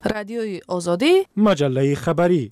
رادیوی آزادی، مجله خبری.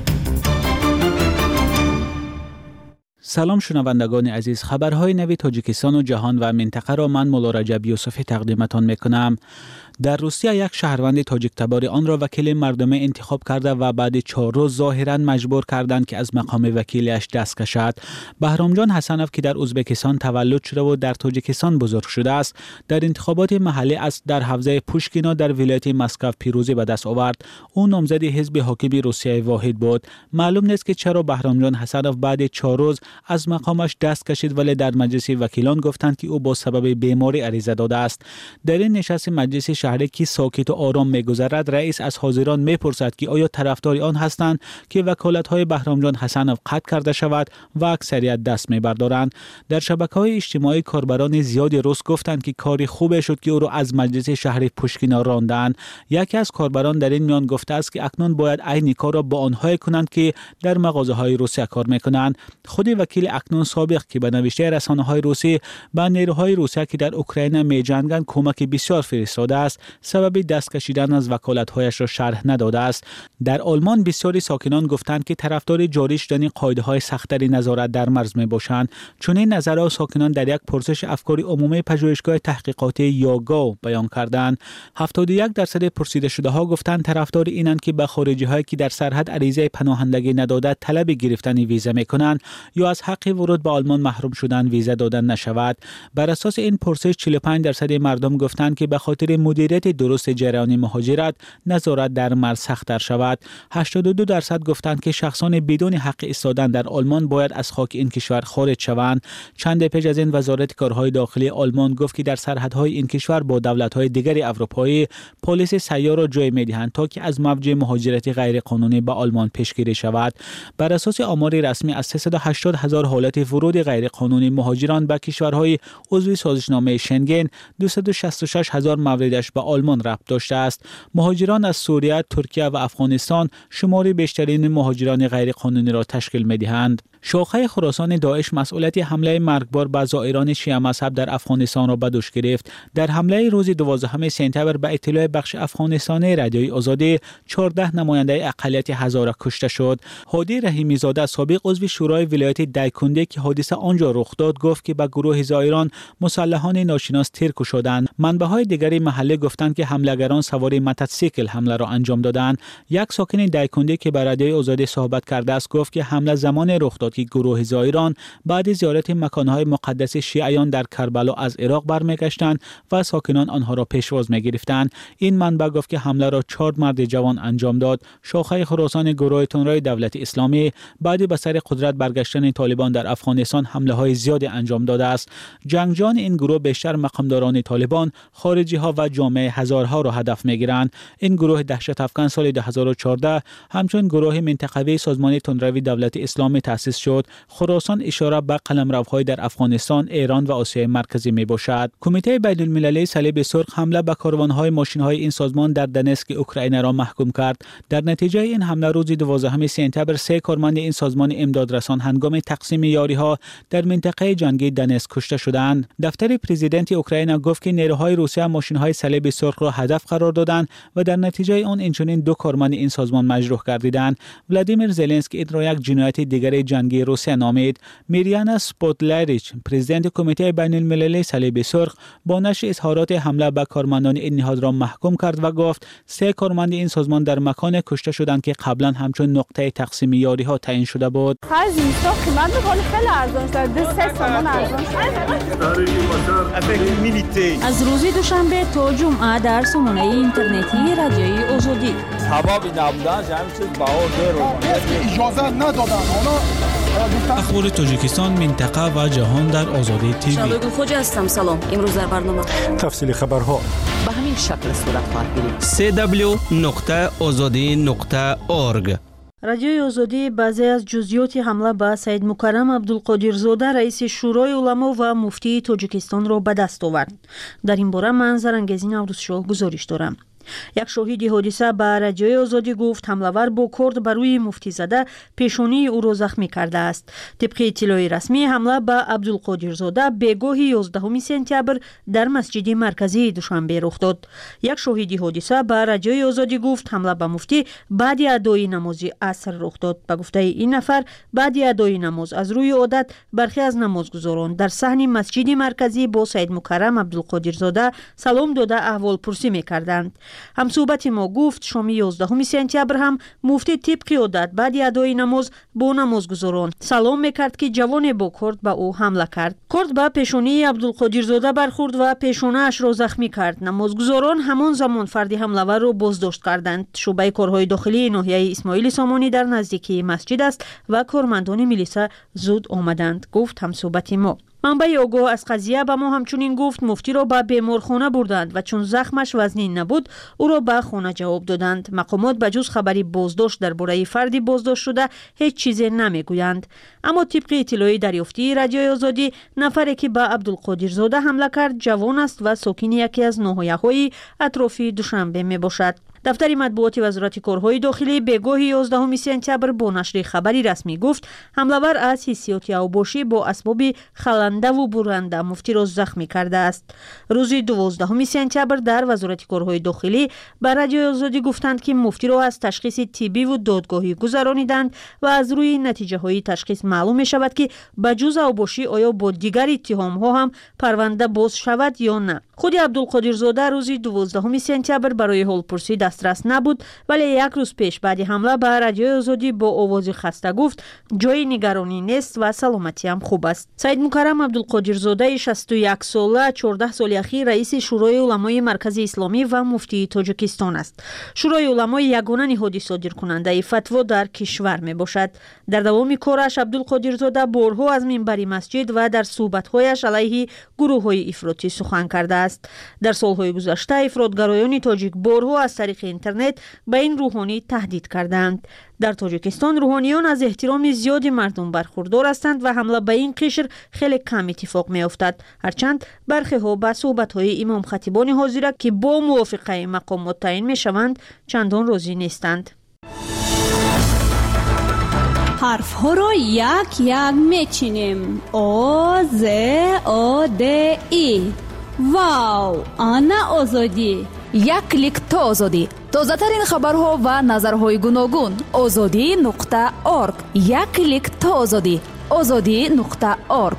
سلام شنوندگان عزیز، خبرهای نوی تاجیکستان و جهان و منطقه را من مولا رجب یوسفی تقدیمتان میکنم. در روسیه یک شهروند تاجیک تبار آن را وکیل مردم انتخاب کرده و بعد 4 روز ظاهرا مجبور کردند که از مقام وکیلش دست کشد. بهرامجان حسنوف که در ازبکستان تولد شده و در تاجیکستان بزرگ شده است، در انتخابات محلی در حوزه پوشکینا در ولایت مسکو پیروزی به دست آورد. او نامزد حزب حاکم روسیه واحد بود. معلوم نیست که چرا بهرامجان حسنوف بعد 4 روز از مقامش دست کشید، ولی در مجلس وکیلان گفتند که او با سبب بیماری عریضه داده است. در این نشست مجلس شهری که ساکت و آرام می‌گذرد، رئیس از حاضران می‌پرسد که آیا طرفدار آن هستند که وکالت‌های بهرامجان حسنوف قطع کرده شود و اکثریت دست می‌بردارند. در شبکه‌های اجتماعی کاربران زیادی روس گفتند که کاری خوبی شد که او را از مجلس شهری پوشکینا راندند. یکی از کاربران در این میان گفته است که اکنون باید عین کار را با آنهایی کنند که در مغازه‌های روسیه کار می‌کنند. خود وکیل اکنون سابق که به نوشته رسانه‌های روسی به نیروهای روسیه که در اوکراین می‌جنگند کمک بسیار فرستاده است، سبب دست کشیدن از وکالت‌هایش را شرح نداده است. در آلمان بسیاری ساکنان گفتند که طرفدار جاری شدن قاعده‌های سخت‌تر نظارت در مرز می‌باشند. چون این نظرها ساکنان در یک پرسش افکار عمومی پژوهشگاه تحقیقاتی یاگاو بیان کردند. 71% پرسیده شده‌ها گفتند طرفدار اینند که به خارجی‌هایی که در سرحد عریضه پناهندگی نداده طلب گرفتن ویزا می‌کنند یا از حق ورود به آلمان محروم شدن ویزا دادن نشود. بر اساس این پرسش 45% مردم گفتند که به خاطر مدیریت درست جریان مهاجرت نظارت در مرز سخت‌تر شود. 82% گفتند که شخصان بدون حق ایستادن در آلمان باید از خاک این کشور خارج شوند. چند پیش از این وزارت کارهای داخلی آلمان گفت که در سرحدهای این کشور با دولت‌های دیگر اروپایی پلیس سیار را جای می‌دهند تا که از موج مهاجرت غیرقانونی به آلمان پیشگیری شود. بر اساس آمار رسمی از 380,000 حالت ورود غیرقانونی مهاجران به کشورهای عضو سازشنامه شنگن، 266,000 موردش به آلمان ربط داشته است. مهاجران از سوریه، ترکیه و افغانستان شماری بیشترین مهاجران غیرقانونی را تشکیل می‌دهند. شاخه خراسان داعش مسئولیت حمله مرگبار به زائران شیعه مذهب در افغانستان را به دوش گرفت. در حمله روز 12 سپتامبر به اطلاع بخش افغانستانی رادیوی آزادی 14 نماینده اقلیت هزاره کشته شد. هادی رحیمی زاده سابق عضو شورای ولایت دایکنده که حادثه آنجا رخ داد گفت که به گروه زائران مسلحان ناشناس تیر کشیدند. منبع‌های دیگری محلی گفتند که حمله‌گران سوار موتورسیکل حمله را انجام دادند. یک ساکن دایکنده که به رادیوی آزادی صحبت کرده است گفت که حمله زمان رخ داد که گروه زائران بعد زیارت مکان‌های مقدس شیعیان در کربلا از عراق برمیگشتند و ساکنان آنها را پیشواز می‌گرفتند. این منبع گفت که حمله را 4 مرد جوان انجام داد. شاخه خراسان گروه تندروی دولت اسلامی بعد به سر قدرت برگشتن طالبان در افغانستان حمله‌های زیادی انجام داده است. جنگجویان این گروه بیشتر مقامداران طالبان، خارجی‌ها و جامعه هزارها را هدف می‌گیرند. این گروه دهشت افکن سال 2014 همچون گروه منطقوی سازمان تندروی دولت اسلامی تأسیس شد. خراسان اشاره به قلمروهای در افغانستان، ایران و آسیای مرکزی میباشد. کمیته بین‌المللی صلیب سرخ حمله به کاروان‌های ماشین‌های این سازمان در دنسک اوکراین را محکوم کرد. در نتیجه این حمله روز 12 سپتامبر 3 کارمند این سازمان امدادرسان هنگام تقسیم یاری‌ها در منطقه جنگی دنسک کشته شدند. دفتر پرزیدنت اوکراین گفت که نیروهای روسیه ماشین‌های صلیب سرخ را هدف قرار دادند و در نتیجه آن اینچنین 2 کارمند این سازمان مجروح گردیدند. ولادیمیر زلنسکی این را یک جنایت دیگر جنگی روسیه نامید. میریانا سپوتلاریچ پرزیدنت کمیته بین‌المللی صلیب سرخ با نشر اظهارات حمله به کارمندان این نهاد را محکوم کرد و گفت 3 کارمند این سازمان در مکان کشته شدند که قبلا همچون نقطه تقسیم یاری‌ها تعیین شده بود. از روز دوشنبه تا جمعه در سامانه اینترنتی رادیوی آزادی. اخبار تاجیکستان، منطقه و جهان در آزادی تیوی. شادو خوجا هستم. سلام. امروز در برنامه تفصیل خبرها به همین شکل صورت خواهد گرفت. www.azadi.org. رادیوی آزادی بعضی از جزئیات حمله به سید مکرم عبدالقادرزاده رئیس شورای علما و مفتی تاجیکستان را به دست آورد. در این باره من زرنگزین عبدالشاه گزارش دارم. یک شاهد حادثه به رادیوی آزادی گفت حمله‌ور با کرد بر روی مفتی زده پیشانی او را زخمی کرده است. طبق اطلاع رسمی حمله به عبدالقادرزاده بگاه 11 سپتامبر در مسجد مرکزی دوشنبه رخ داد. یک شاهد حادثه به رادیوی آزادی گفت حمله به مفتی بعد ادای نماز عصر رخ داد. به گفته این نفر بعد ادای نماز از روی عادت برخی از نمازگزاران در صحن مسجد مرکزی با سید مکرم عبدالقادرزاده سلام داده احوال پرسی می‌کردند. همصحبت ما گفت شام 11 سپتامبر هم مفتی طبق عادت بعد ادای نماز با نمازگزاران سلام میکرد که جوان با کرد به او حمله کرد. کرد به پیشانی عبدالقادرزاده برخورد و پیشانه اش را زخمی کرد. نمازگزاران همان زمان فرد حمله‌ور را بازداشت کردند. شعبه کارهای داخلی ناحیه اسماعیل سامانی در نزدیکی مسجد است و کارمندان میلیسا زود آمدند، گفت همصحبت ما. منبع آگاه از قضیه به ما همچنین گفت مفتی را به بیمارخانه بردند و چون زخمش وزنی نبود او را به خانه جواب دادند. مقامات به جز خبری بازداشت درباره فردی بازداشت شده هیچ چیزی نمیگویند. اما طبق اطلاع دریافتی رادیوی آزادی نفری که به عبدالقادرزاده حمله کرد جوان است و ساکن یکی از ناحیه‌های اطراف دوشنبه می باشد. دفتر مطبوعات وزارت کارهای داخلی بگاه 11 سپتامبر با نشر خبری رسمی گفت حمله‌ور از حیثیت اوباشی با اسباب خلنده و برنده مفتی را زخمی کرده است. روز 12 سپتامبر در وزارت کارهای داخلی به رادیوی آزادی گفتند که مفتی را از تشخیص طبی و دادگاهی گذراندند و از روی نتیجه های تشخیص معلوم می شود که بجز اوباشی آیا با دیگر اتهام ها هم پرونده باز شود یا نه. خود عبدالقادرزاده روز 12 سپتامبر برای حالپرسی دسترس نبود، ولی یک روز پیش بعد حمله به رادیوی آزادی با آواز خسته گفت جای نگرانی نیست و سلامتی هم خوب است. سید مکرم عبدالقادرزاده 61 ساله 14 سال اخیر رئیس شورای علمای مرکز اسلامی و مفتی تاجیکستان است. شورای علما یگانه نهاد صادر کننده فتوا در کشور می باشد. در دوام کارش عبدالقادرزاده بارها از منبر مسجد و در صحبت‌هایش علیه گروه‌های افراطی سخن کرده است. در سال‌های گذشته افراطگرایان تاجیک بارها از طریق اینترنت به این روحانی تهدید کردند. در تاجیکستان روحانیان از احترام زیادی مردم برخوردار هستند و حمله به این قشر خیلی کم اتفاق می افتد، هرچند برخی ها به صحبت‌های امام خطیبان حاضره که با موافقه مقامات تعیین می شوند چندان راضی نیستند. حرف ها را یک یک می چینیم. آ ز آ د ای. واو، آنا آزادی. یک کلیک تا آزادی. تازه ترین خبرها و نظرهای گوناگون. azadi.org. یک کلیک تا آزادی. azadi.org.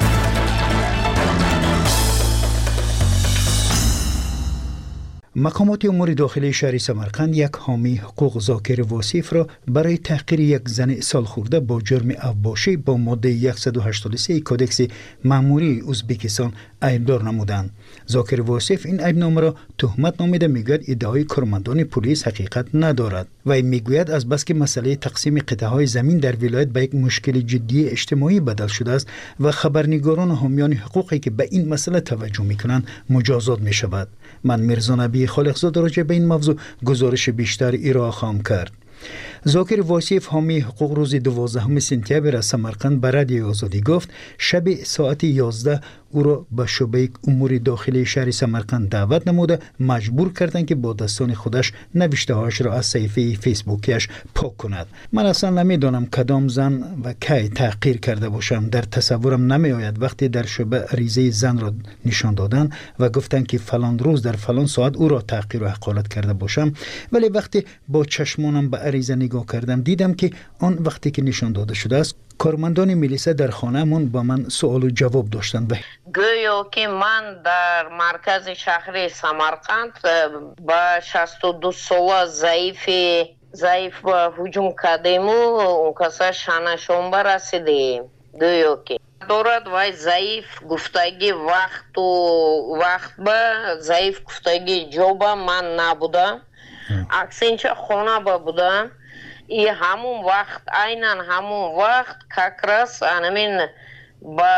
مقامات امور داخلی شهر سمرقند یک حامی حقوق ذاکر واصف را برای تحقیر یک زن سالخورده با جرم اوباشی با ماده 183 کودکس مأموری ازبکستان ایبدار نمودند. ذاکر واصف این ایبنامه را تهمت نامیده میگوید ادعای کارمندان پلیس حقیقت ندارد و میگوید از بس که مسئله تقسیم قطعه‌های زمین در ولایت به یک مشکل جدی اجتماعی بدل شده است و خبرنگاران و حامیان حقوقی که به این مسئله توجه میکنند مجازات میشود. من میرزا نبی خالقزاده راجع به این موضوع گزارش بیشتر ارائه خواهم کرد. ذاکر واصف حامی حقوق روز 12 سپتامبر از سمرقند به رادیوی آزادی گفت شب ساعت 11 او را به شعبه امور داخلی شهر سمرقند دعوت نموده مجبور کردند که با دستان خودش نوشته هاش را از صفحه فیسبوکیش پاک کند. من اصلا نمیدانم کدام زن و کی تحقیر کرده باشم. در تصورم نمی آید وقتی در شعبه ریزه زن را نشان دادن و گفتند که فلان روز در فلان ساعت او را تحقیر و حقارت کرده باشم، ولی وقتی با چشمانم به عریضه نگاه کردم دیدم که آن وقتی که نشان داده شده است کارمندان میلیسا در خانه‌مون با من سوال و جواب داشتند. گویا که من در مرکز شهر سمرقند با 62 ساله ضعیف با هجوم کردیم و اون کسا شانشنبه رسیدیم. گویا که دارد وای ضعیف گفتگی وقت با ضعیف گفتگی جوبا من نبودم، اکسینچه خانه با بودم. ای همون وقت اینن همون وقت کاکراس انمین با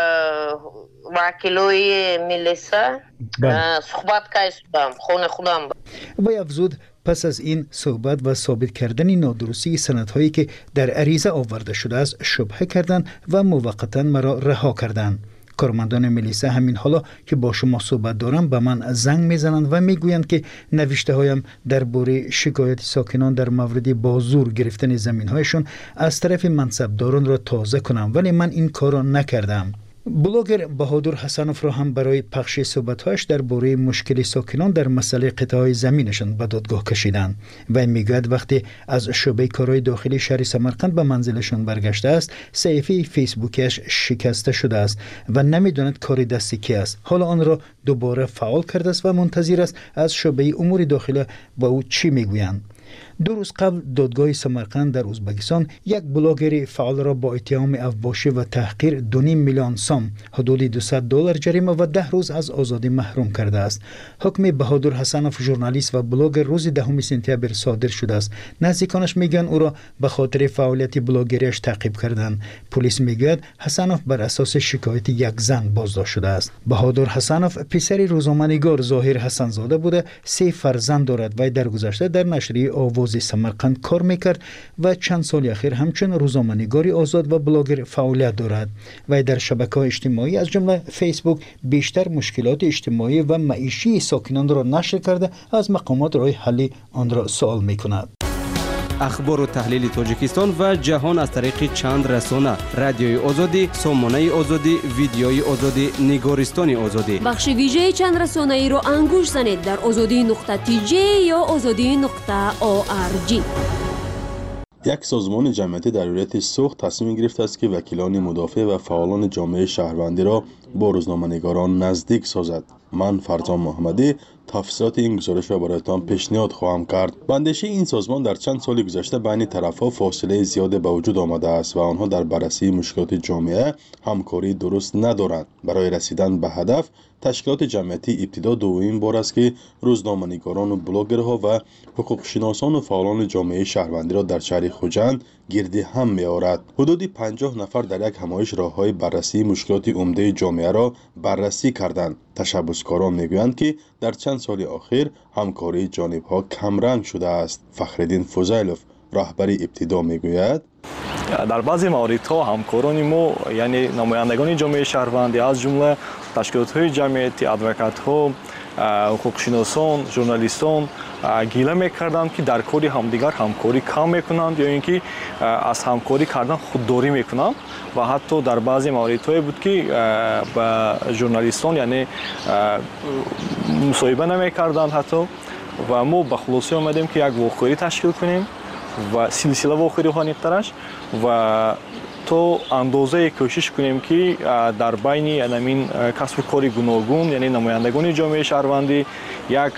وکیلوی میلیسا صحبت کردم خونه خودم. و افزود پس از این صحبت و ثابت کردن نادرستی سندهایی که در عریضه آورده شده است شبهه کردند و موقتا مرا رها کردند. کارمندان ملیسا همین حالا که با شما صحبت دارم به من زنگ میزنند و میگویند که نوشته هایم درباره شکایت ساکنان در مورد بازور گرفتن زمین هایشون از طرف منصبداران را تازه کنم، ولی من این کار را نکردم. بلاگر بهادر حسنوف را هم برای پخش صحبت‌هایش درباره مشکل ساکنان در مسئله قطعه‌های زمینشان به دادگاه کشیدند و میگوید وقتی از شعبه کارهای داخلی شهر سمرقند به منزلشان برگشته است، صفحه فیسبوکش شکسته شده است و نمیداند کار دست کی است. حالا آن را دوباره فعال کرده است و منتظر است از شعبه امور داخلی با او چی میگویند. 2 روز قبل دادگاه سمرقند در ازبکستان یک بلاگر فعال را با اتهام افباشی و تحقیر 2.5 میلیون سوم حدود $200 جریمه و 10 روز از آزادی محروم کرده است. حکم بهادر حسنوف ژورنالیست و بلاگر روز 10 سپتامبر صادر شده است. نزدیکانش میگن او را به خاطر فعالیت بلاگریش تعقیب کردند. پلیس میگوید حسنوف بر اساس شکایت یک زن بازداشت شده است. بهادر حسنوف پسر روزنامه‌نگار ظاهر حسنزاده بوده، 3 فرزند دارد و در گذشته در نشریه آواز سمرقند کار میکرد و چند سال اخیر همچون روزنامه‌نگاری آزاد و بلاگر فعالیت دارد و در شبکه‌های اجتماعی از جمله فیسبوک بیشتر مشکلات اجتماعی و معیشی ساکنان را نشر کرده از مقامات راه حل آن را سوال میکند. اخبار و تحلیل تاجیکستان و جهان از طریق چند رسانه: رادیوی آزادی، سامانه آزادی، ویدیوی آزادی، نگارستان آزادی. بخش ویژه چند رسانه ای رو انگوش زنید در azadi.tj یا azadi.org. یک سازمان جمعیتی در ولایت سوخت تصمیم گرفته است که وکیلان مدافع و فعالان جامعه شهروندی را با روزنامه‌نگاران نزدیک سازد. من فرزان محمدی تفصیلات این گزارش را برایتان پیشنهاد خواهم کرد. به اندیشه این سازمان در چند سال گذشته بین طرف‌ها فاصله زیاد به وجود آمده است و آنها در بررسی مشکلات جامعه همکاری درست ندارند. برای رسیدن به هدف تشکیلات جمعیتی ابتدا دومین بار است که روزنامه‌نگاران و بلاگرها و حقوق‌شناسان و فعالان جامعه شهروندی را در شهر خوجند گرد هم می‌آورد. حدود 50 نفر در یک همایش راه‌های بررسی مشکلات عمده جامعه را بررسی کردند. تشبثکاران می‌گویند که در چند سال اخیر همکاری جانب‌ها کمرنگ شده است. فخرالدین فضیلوف رهبر ابتدا می‌گوید در بعضی موردها همکاران ما یعنی نمایندگان جامعه شهروندی از جمله تشکیلات‌های جمعیتی، ادوکات‌ها، حقوق‌شناسان، ژورنالیستان گیله می‌کردند که در کاری همدیگر همکاری کم می‌کنند یا اینکه از همکاری کردن خودداری می‌کنند و حتی در بعضی موردهای بود که با ژورنالیستان یعنی مصاحبه نمی‌کردند حتی و ما به خلاصه آمدیم که یک واقعی تشکیل کنیم و سلسله واقعی خوانیدترش و تو اندازه کوشش کنیم که در بین این کسب و کار گوناگون یعنی نمایندگان جامعه شهروندی یک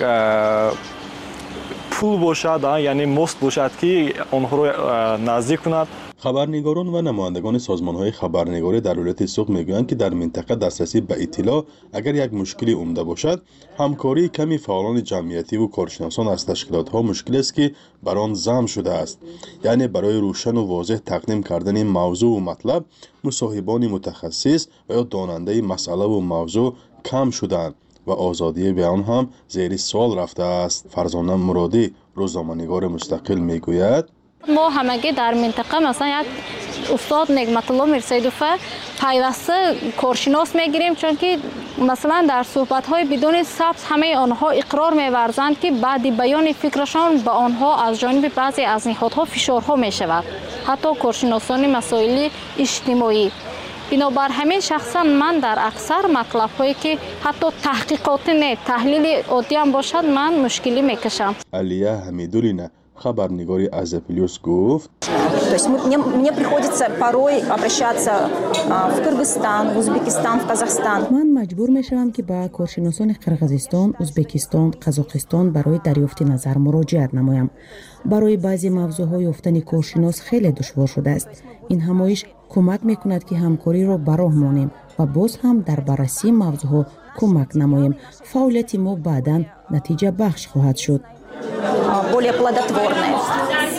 پول باشد یعنی مست باشد که آنها را نزدیک کند. خبرنگاران و نمایندگان سازمان‌های خبرنگاری در ولایت سوخت می‌گویند که در منطقه دسترسی به اطلاع اگر یک مشکلی عمده باشد، همکاری کمی فعالان جمعیتی و کارشناسان از تشکیلات‌ها مشکل است که بر آن ضم شده است. یعنی برای روشن و واضح تقدیم کردن این موضوع و مطلب، مصاحبان متخصص و یا داننده مسئله و موضوع کم شدند و آزادی بیان هم زیر سوال رفته است. فرزانه مرادی روزنامه‌نگار مستقل می‌گوید ما همگی در منطقه مثلا یک استاد نعمت الله میرسیدوف پیوسته کارشناس میگیریم چون که مثلا در صحبت‌های بدون ثبت همه آنها اقرار می‌ورزند که بعد بیان فکرشان به آنها از جانب بعضی از نهادها فشارها می‌شود، حتی کارشناسان مسائل اجتماعی. بنابر همین شخصا من در اکثر مطلب‌هایی که حتی تحقیقاتی نه تحلیل عادی هم باشد من مشکلی میکشم. علیه حمیدولینه خبرنگاری از اپلیوس گفت То есть мне приходится порой обращаться в Кыргызстан, в Узбекистан, в Казахстан. من مجبور میشم که به کارشناسان قرغیزستان، ازبکستان، قزاقستان برای دریافت نظر مراجعت نمایم. برای بعضی موضوع‌های یافتن کارشناس خیلی دشوار شده است. این همایش کمک میکند که همکاری را به راه مانیم و باز هم در بررسی موضوعها کمک نماییم. فعالیت ما بعداً نتیجه بخش خواهد شد.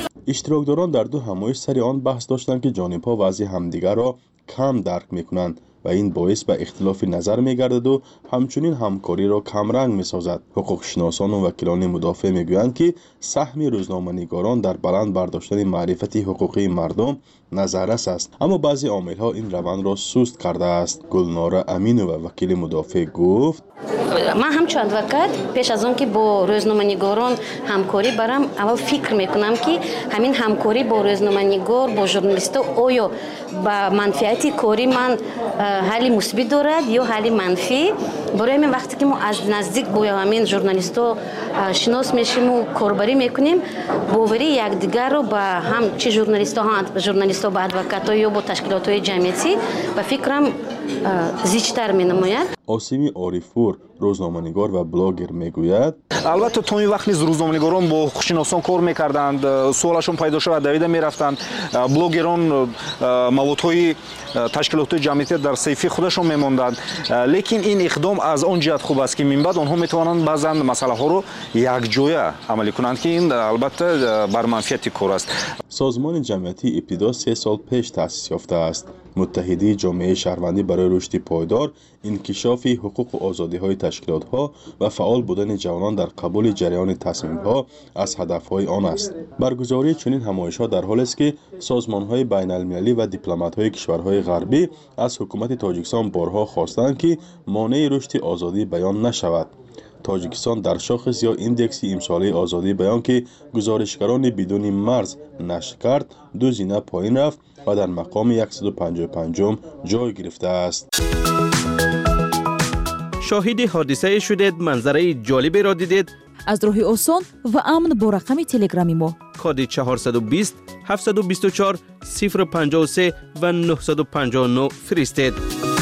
اشتراکداران در دو همایش سر آن بحث داشتند که جانب‌ها وضع همدیگر را کم درک می‌کنند و این باعث به اختلاف نظر می‌گردد و همچنین همکاری را کمرنگ می‌سازد. حقوق شناسان و وکیلان مدافع می‌گویند که سهم روزنامه‌نگاران در بلند برداشتن معرفت حقوقی مردم نظررس است، اما بعضی عامل‌ها این روند را سست کرده است. گلناره امینова وکیل مدافع گفت: من همچون ادوکات پیش از آن که با روزنامه‌نگاران همکاری برم، اول فکر میکنم که همین همکاری با روزنامه‌نگار با ژورنالیست‌ها آیا با منفعت کاری من حالی مثبت دارد یا حالی منفی. برای من وقتی که ما از نزدیک با همین ژورنالیست‌ها شناس میشیم و کاربری میکنیم، باوری یکدیگر رو با هم چه ژورنالیست‌ها با ادوکات‌ها یا با تشکیلات‌های جمعیتی به فکرم زیادتر می‌نماید. آسیمی عارفپور روزنامه‌نگار و بلاگر میگوید: البته تا این وقت نیز روزنامه‌نگاران با حقوق‌شناسان کار می‌کردند، سوالشون پیدا شد دویده می‌رفتند. بلاگران موضوعهای تشکیلات جمعیتی در صفحه خودشون می‌ماندند، لیکن این اقدام از آن جهت خوب است که من بعد آنها می‌توانند بعضن مسئله‌ها رو یکجایی عملی کنند که این البته بر منفعت کار است. سازمان جمعیتی ابتدا 3 سال پیش تأسیس یافته است. متحدی جامعه شهروندی برای رشد پایدار، انکشاف حقوق و آزادی‌های تشکیلات‌ها و فعال بودن جوانان در قبول جریان تصمیم‌ها از هدف‌های آن است. برگزاری چنین همایش‌ها در حالی است که سازمان‌های بین‌المللی و دیپلمات‌های کشورهای غربی از حکومت تاجیکستان بارها خواستند که مانع رشد آزادی بیان نشود. تاجیکستان در شاخص یا ایندکس امساله آزادی بیان که گزارشگران بدون مرز نشر کرد 2 زینه پایین رفت و در مقام 155 جای گرفته است. شاهد حادثه شدید، منظره جالبی را دیدید؟ از راه آسان و امن با رقم تلگرامی ما کد 420 724 053 و 959 فرستید.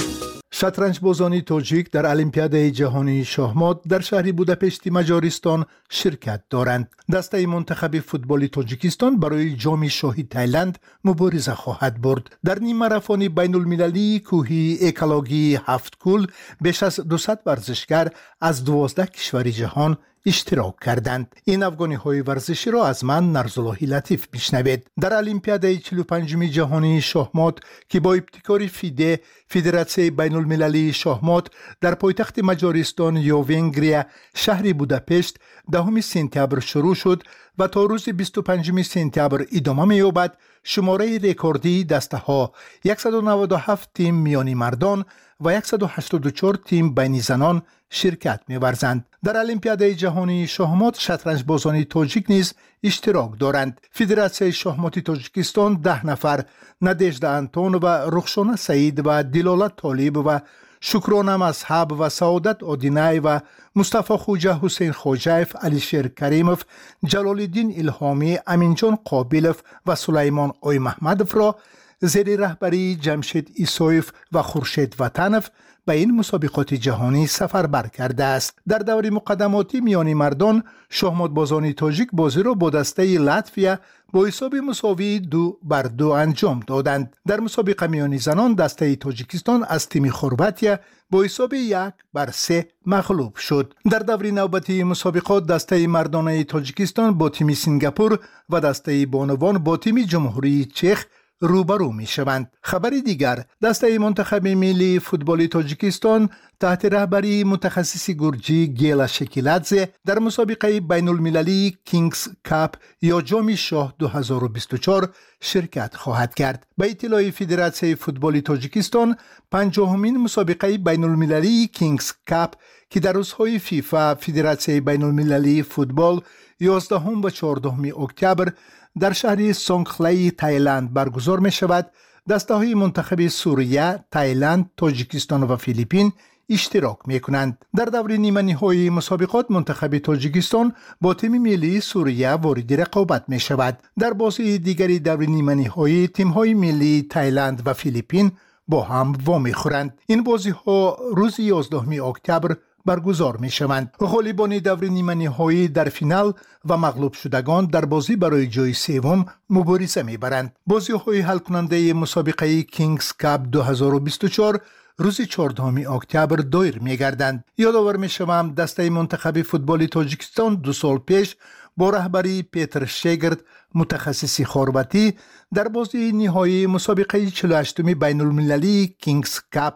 شطرنج بازان تاجیک در المپیاد جهانی شاهمات در شهر بوداپشت مجارستان شرکت دارند. دسته منتخب فوتبال تاجیکستان برای جام شاهی تایلند مبارزه خواهد برد. در نیم ماراتن بین المللی کوهی اکولوژی 7 کول بیش از 200 ورزشگر از 12 کشور جهان اشتراک کردند. این افغانی های ورزشی را از من نرزاللهی لطیف میشنوید. در المپیاد 45 جهانی شاهمات که با ابتکار فیده فدراسیون بین المللی شاهمات در پایتخت مجارستان یا ونگریا شهر بوداپشت 10 سپتامبر شروع شد و تا روز 25 سپتامبر ادامه می‌یابد. شماره رکوردی دسته ها 197 تیم میانی مردان و 184 تیم بین زنان شرکت می‌ورزند. در المپیاد جهانی شاهمات شطرنج بازان تاجیک نیز اشتراک دارند. فدراسیون شاهمات تاجیکستان 10 نفر ندژده انتون و رخشانه سعید و دلالت طالب و شکرانه مذهب و سعادت آدینای و مصطفی خوجه حسین خوجایف، علیشیر کریموف، جلال الدین الهامی، امینجان قابلوف و سلیمان آی محمدوف را زیر رهبری جمشید ایسویف و خورشید وطنوف به این مسابقات جهانی سفربر کرده است. در دور مقدماتی میانی مردان شاهمات بازان تاجیک بازی را با دسته لاتویا با حساب مساوی 2-2 انجام دادند. در مسابقه میانی زنان دسته تاجیکستان از تیم خرواطیا با حساب 1-3 مغلوب شد. در دور نوبتی مسابقات دسته مردانه تاجیکستان با تیم سنگاپور و دسته بانوان با تیم جمهوری چخ روبرو می شوند. خبر دیگر، دسته منتخب ملی فوتبال تاجیکستان تحت رهبری متخصص گرجی گیلا شکیلادزه در مسابقه بین المللی کینگز کاپ یا جام شاه 2024 شرکت خواهد کرد. به اطلاع فدراسیون فوتبال تاجیکستان 50مین مسابقه بین المللی کینگز کاپ که در روزهای فیفا فدراسیون بین المللی فوتبال 11 و 14 اکتبر در شهر سونگخلای تایلند برگزار می شود، دسته های منتخب سوریه، تایلند، تاجیکستان و فیلیپین اشتراک می کنند. در دور نیمه نهایی مسابقات منتخب تاجیکستان با تیم ملی سوریه وارد رقابت می شود. در بازی دیگری دور نیمه نهایی تیم های ملی تایلند و فیلیپین با هم وامی خورند. این بازی ها روز 11 اکتبر برگزار می شوند. غالبان دور نیمه نهایی در فینال و مغلوب شدگان در بازی برای جای سوم مبارزه می برند. بازی های حل کننده مسابقه کینگز کاپ 2024 روز 14 اکتبر دایر می گردند. یادآور می شوم دسته منتخب فوتبال تاجیکستان 2 سال پیش با رهبری پیتر شگرد متخصص خربتی در بازی نهایی مسابقه 48 بین المللی کینگز کاپ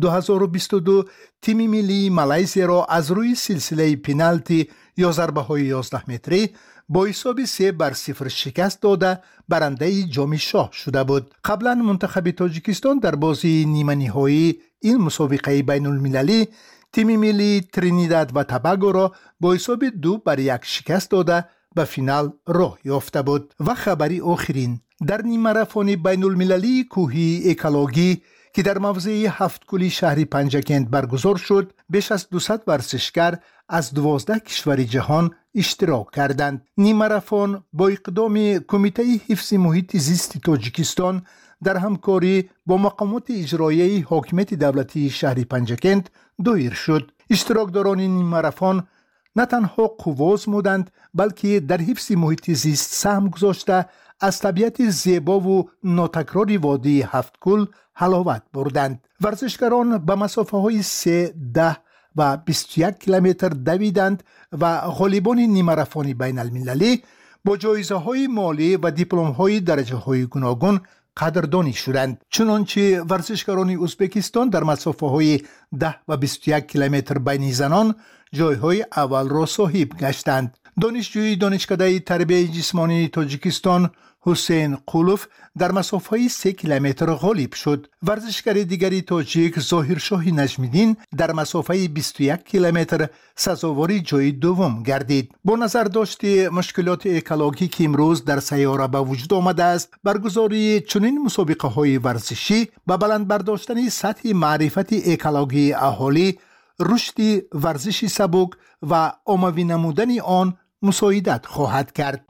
2022 تیم ملی مالزی را از روی سلسله پنالتی یا ضربه‌های 11 متری با حساب 3-0 شکست داده برنده جام شاه شده بود. قبلا منتخب تاجیکستان در بازی نیمه نهایی این مسابقه بین المللی تیم ملی ترینیداد و توباگو را با حساب 2-1 شکست داده به فینال راه یافته بود. و خبری آخرین در نیم ماراتون بین المللی کوهی اکالوگی که در موضع 7 کولی شهر پنجکند برگزار شد، بیش از 200 ورزشکار از 12 کشور جهان اشتراک کردند. نیم ماراتون با اقدام کمیته حفظ محیط زیست تاجیکستان در همکاری با مقامات اجرایی حاکمیت دولتی شهر پنجکند دایر شد. اشتراکداران نیم ماراتون نه تنها قواز بودند بلکه در حفظ محیط زیست سهم گذاشته از طبیعت زیبا و ناتکراری وادی 7 کل حلاوت بردند. ورزشکاران به مسافه های 3, 10 و 21 کیلومتر دویدند و غالبان نیم ماراتون بین المللی با جایزه های مالی و دیپلم های درجه های گوناگون قدردانی شدند. چنانچه ورزشکاران ازبکستان در مسافه های 10 و 21 کیلومتر بین زنان جایهای اول را صاحب گشتند. دانشجوی دانشکده تربیت جسمانی تاجیکستان حسین قولوف در مسافه 3 کیلومتر غالب شد. ورزشکار دیگری تاجیک ظاهرشاه نجمیدین در مسافه 21 کیلومتر سزاوار جای دوم گردید. با نظر داشته مشکلات اکولوژی که امروز در سیاره به وجود آمده است، برگزاری چنین مسابقه های ورزشی به بلند برداشتن سطح معرفت اکولوژی اهالی، رشد ورزش سبک و عمومی نمودن آن مساعدت خواهد کرد.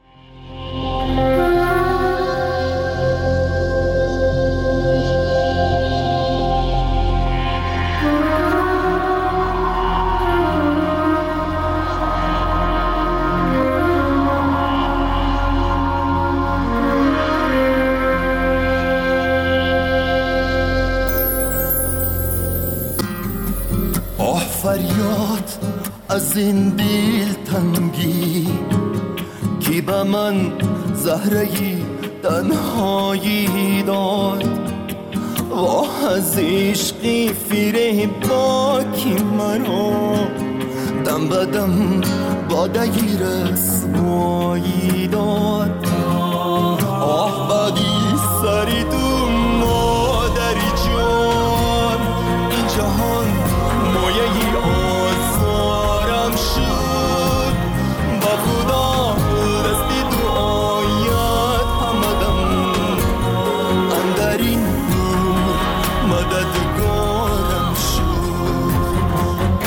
فریاد از این دل تنگی کی به من زهرهی تنهایی داد، و از عشقی فریب باکی مرا دم به دم بادگی رسوایی داد. آه بدی سری تو مادری جان، این جهان مایه آزارم شد، با خدا دستی تو آید همدم اندرین نور مددگارم شد.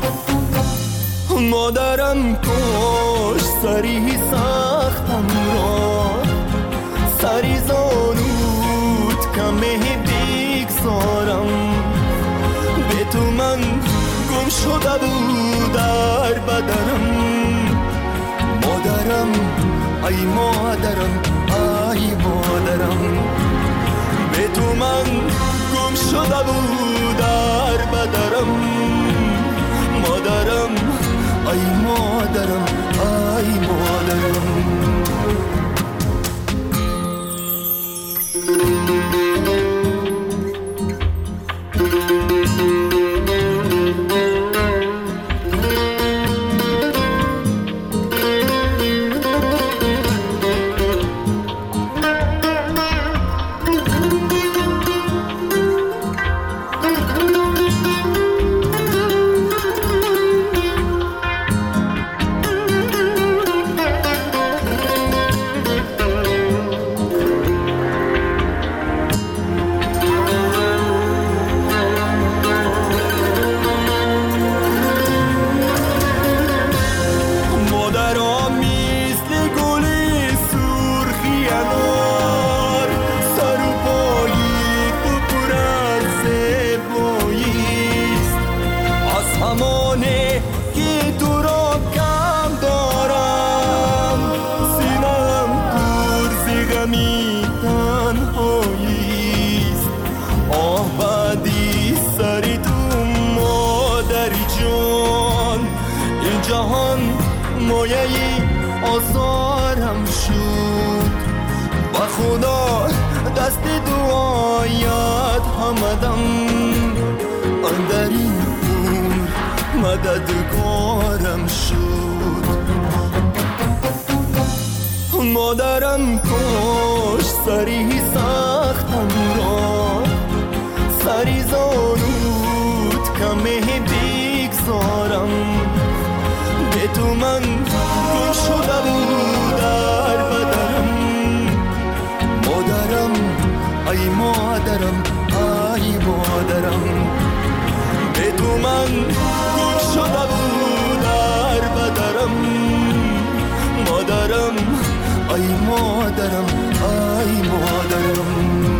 مادرم کش سری سختم را، سری زانود کمه بگذارم، به تو من گم شده بود در بدنم. مادرم ای مادرم ای مادرم، به تو من گم شده بود در بدنم. مادرم ای مادرم ای مادرم. جهان مایه آزاد خدا دست دعایت همدم در این عمر مددگارم شد مادرم کش سری سختم را سری زانود کمه بگذارم به تو من گم شده بود در بدرم مادرم ای مادرم ای مادرم به تو من گم شده بود در بدرم مادرم ای مادرم ای مادرم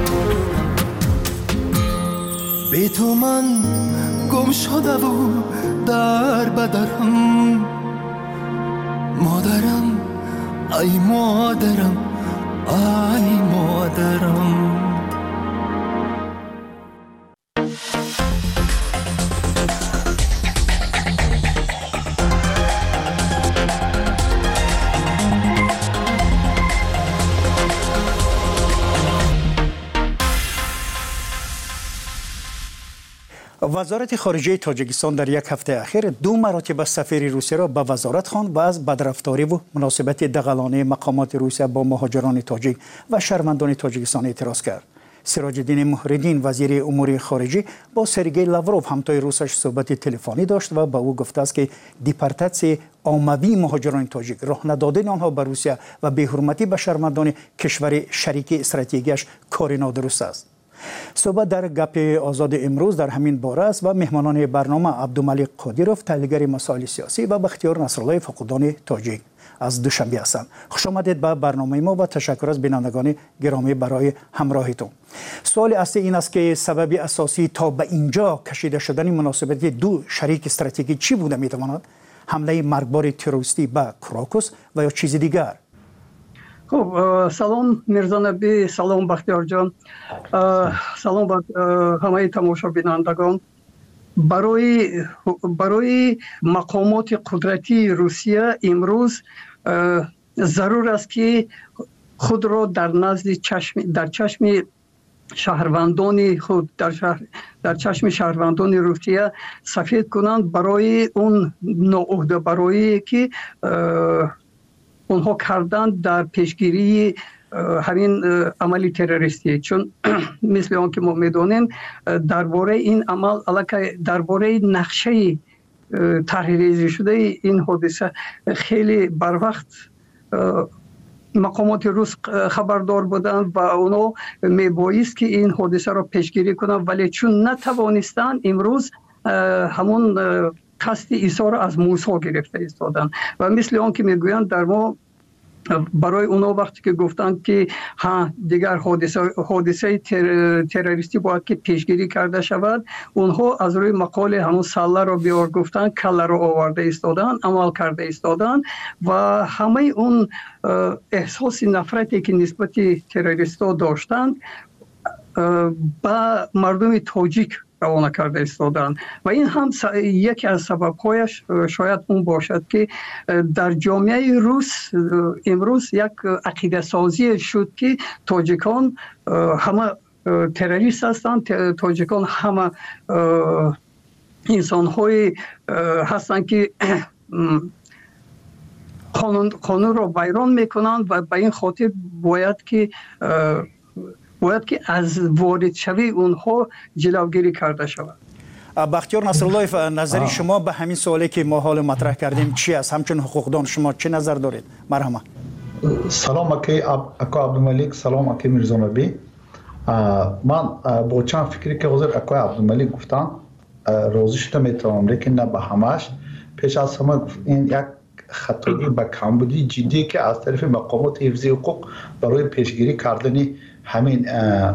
به تو من گم شده بود در بدرم مادرم ای مادرم ای مادرم وزارت خارجه تاجیکستان در یک هفته اخیر 2 مراتب سفیر روسیه را به وزارت خواند و از بدرفتاری و مناسبت دغلانه مقامات روسیه با مهاجران تاجیک و شهروندان تاجیکستان اعتراض کرد. سراج الدین محردین وزیر امور خارجه با سرگئی لاوروف همتای روسش صحبت تلفنی داشت و به او گفته است که دیپارتاسیون عمومی مهاجران تاجیک راه ندادن آنها به روسیه و بی‌حرمتی به شهروندان کشور شریک استراتژیکش کار نادرست است. صحبت در گپ آزاد امروز در همین باره است و مهمانان برنامه عبدالملک قادیروف تحلیلگر مسائل سیاسی و بختیار نصرالله فقودان تاجیک از دوشنبه هستند. خوش آمدید به برنامه ما و تشکر از بینندگان گرامی برای همراهیتون. سوال اصلی این است که سبب اساسی تا به اینجا کشیده شدن مناسبت 2 شریک استراتژیکی چی بوده میتواند؟ حمله مرگبار تروریستی به کراکوس و یا چیز دیگر؟ خب سلام میرزا نبی، سلام بختیار جان، سلام به همه تماشا بینندگان. برای مقامات قدرتی روسیه امروز ضرور است که خود را در چشم شهروندان خود در چشم شهروندان روسیه سفید کنند برای اون ناعهده برایی که اونها کردند در پیشگیری همین عملی تروریستی. چون مثل آن که ما میدونیم درباره این عمل علاقه درباره نقشه تحریری شده این حادثه خیلی بر وقت مقامات روس خبردار بودند و اونا میبایست که این حادثه را پیشگیری کنند، ولی چون نتوانستند امروز همون قصد ایثار از موسی گرفته ایستادند و مثل آن که میگویند در ما برای اونا وقتی که گفتند که دیگر حادثه تروریستی باید که پیشگیری کرده شود، اونها از روی مقاله همون سله را بیار گفتند، کله را آورده ایستادند، عمل کرده ایستادند و همه اون احساس نفرتی که نسبت تروریستا داشتند با مردم تاجیک روانه کرده ایستادند و این هم یکی از سبب‌هایش شاید اون باشد که در جامعه روس امروز یک عقیده سازی شد که تاجیکان همه تروریست هستند، تاجیکان همه انسان‌های هستند که قانون را ویران میکنند و به این خاطر باید که از وارد شوی اونها جلوگیری کرده شود. بختیار نصرالله، نظری شما به همین سوالی که ما حال مطرح کردیم چی است؟ همچون حقوقدان شما چه نظر دارید؟ مرحبا. سلام اکا عبدالملک، سلام اکا میرزا نبی. من با چند فکری که حضور اکا عبدالملک گفتن راضی شده میتونم، لیکن نه به همش. پیش از همه این یک خطایی به کمبودی جدی که از طرف مقامات حفظی حقوق برای پیشگیری کردن همین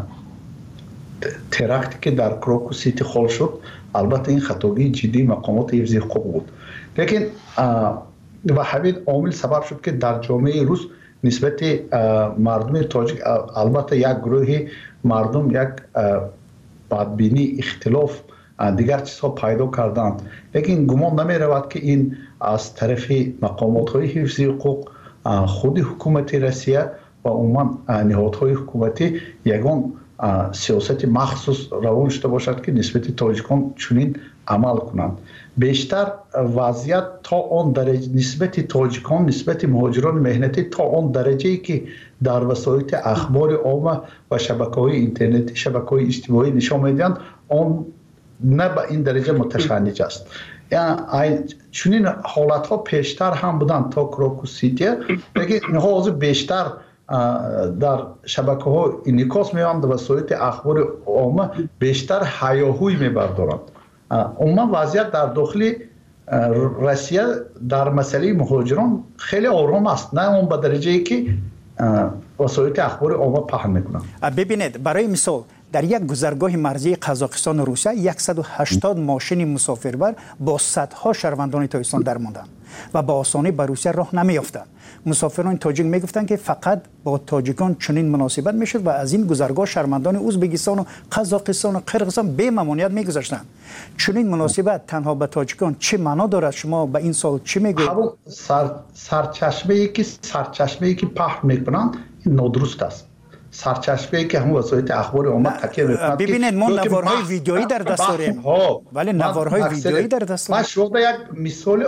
ترکتی که در کراکوس سیتی خال شد، البته این خطایی جدی مقامات حفظی حقوق بود، لیکن و همین عامل سبب شد که در جامعه روس نسبت مردم تاجیک البته یک گروه مردم یک بدبینی، اختلاف، دیگر چیزها پیدا کردند، لیکن گمان نمی رود که این از طرف مقامات های حفظی حقوق، خود حکومت روسیه و عموما نهادهای حکومتی یگان سیاست مخصوص روان شده باشد که نسبت تاجیکان چنین عمل کنند. بیشتر وضعیت تا آن درجه نسبت تاجیکان نسبت مهاجران مهنتی تا آن درجه‌ای که در وسایل اخبار عامه و شبکه‌های اینترنتی شبکه‌های اجتماعی نشان می‌دهند آن نه به این درجه متشنج است. یعنی چنین حالت‌ها پیشتر هم بودند تا کراکوس سیتی، لیکن اینها بیشتر در شبکه‌ها انعکاس می‌یابند و وسایل اخبار عامه بیشتر هیاهوی می‌بردارند. عموما وضعیت در داخل روسیه در مسئله مهاجران خیلی آرام است، نه اون به درجه‌ای که وسایل اخبار عامه پهن می‌کنند. ببینید برای مثال در یک گذرگاه مرزی قزاقستان و روسیه 180 ماشین مسافربر با صدها شهروندان تاجیکستان درماندند و با آسانی به روسیه راه نمی‌یافتند. مسافران تاجیک میگفتند که فقط با تاجیکان چنین مناسبت میشد و از این گذرگاه شهروندان ازبکستان و قزاقستان و قرقیزستان به ممانعت میگذاشتند. چنین مناسبت تنها به تاجیکان چه معنا دارد؟ شما به این سال چی میگویید؟ سرچشمه‌ای که پهن میکنند این نادرست است. سرچشمه‌ای که هم وسایل اخبار عامه تکیه میکنند. ببینید ما نوارهای ویدیویی در دست داریم، ولی نوارهای ویدیویی در دست من شما یک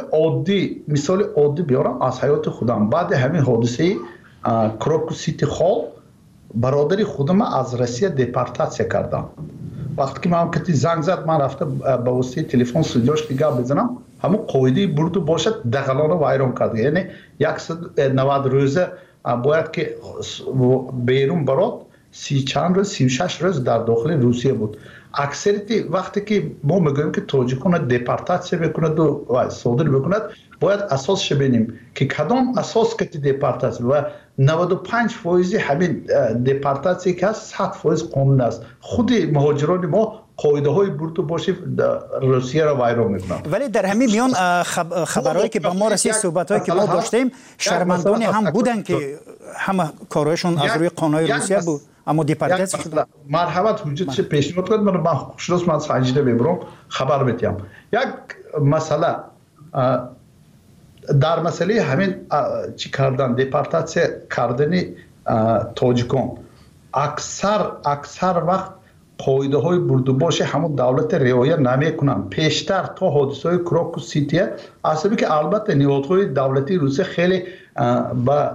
مثال عادی بیارم از حیات خودم. بعد همین حادثه کراکوس سیتی خال برادری خودم از روسیه دپورتاسیون کردم. وقتی که من کتی زنگ زد من رفتم با واسطه تلفن صداش که گپ بزنم، همون قاعده برد باشد دغلانه وایران کرد. یعنی 190 روزه باید که بیرون برات 36 روز در داخل روسیه بود. اکثریت وقتی که ما میگوییم که تاجیکان دپورتاسیون بکند و صادر بکند باید اساسش ببینیم که کدام اساس که دپورتاسیون و 95% همین دپورتاسیون که هست 100% قانون است. خود مهاجران ما قاعده های برد باشه روسیه را ویران میکنند. ولی در همین میان خبرهایی که با ما رسید، صحبت‌هایی که ما داشتیم، شرمندانی هم بودن که همه کارهایشون از روی قانون‌های روسیه بود اما دپورتاسیون شدن. مرحمت حجت پیشنهاد کنید من خودشوناس من سنجیده ببرم خبر بدم. یک مسئله در مسئله همین چی کردن دپورتاسیون کردن تاجیکان اکثر وقت قاعده های بردوباش همون دولت رعایت نمیکنن. پیشتر تا حادثه های کراکوس سیتی اصلا که البته نهادهای دولتی روسیه خیلی با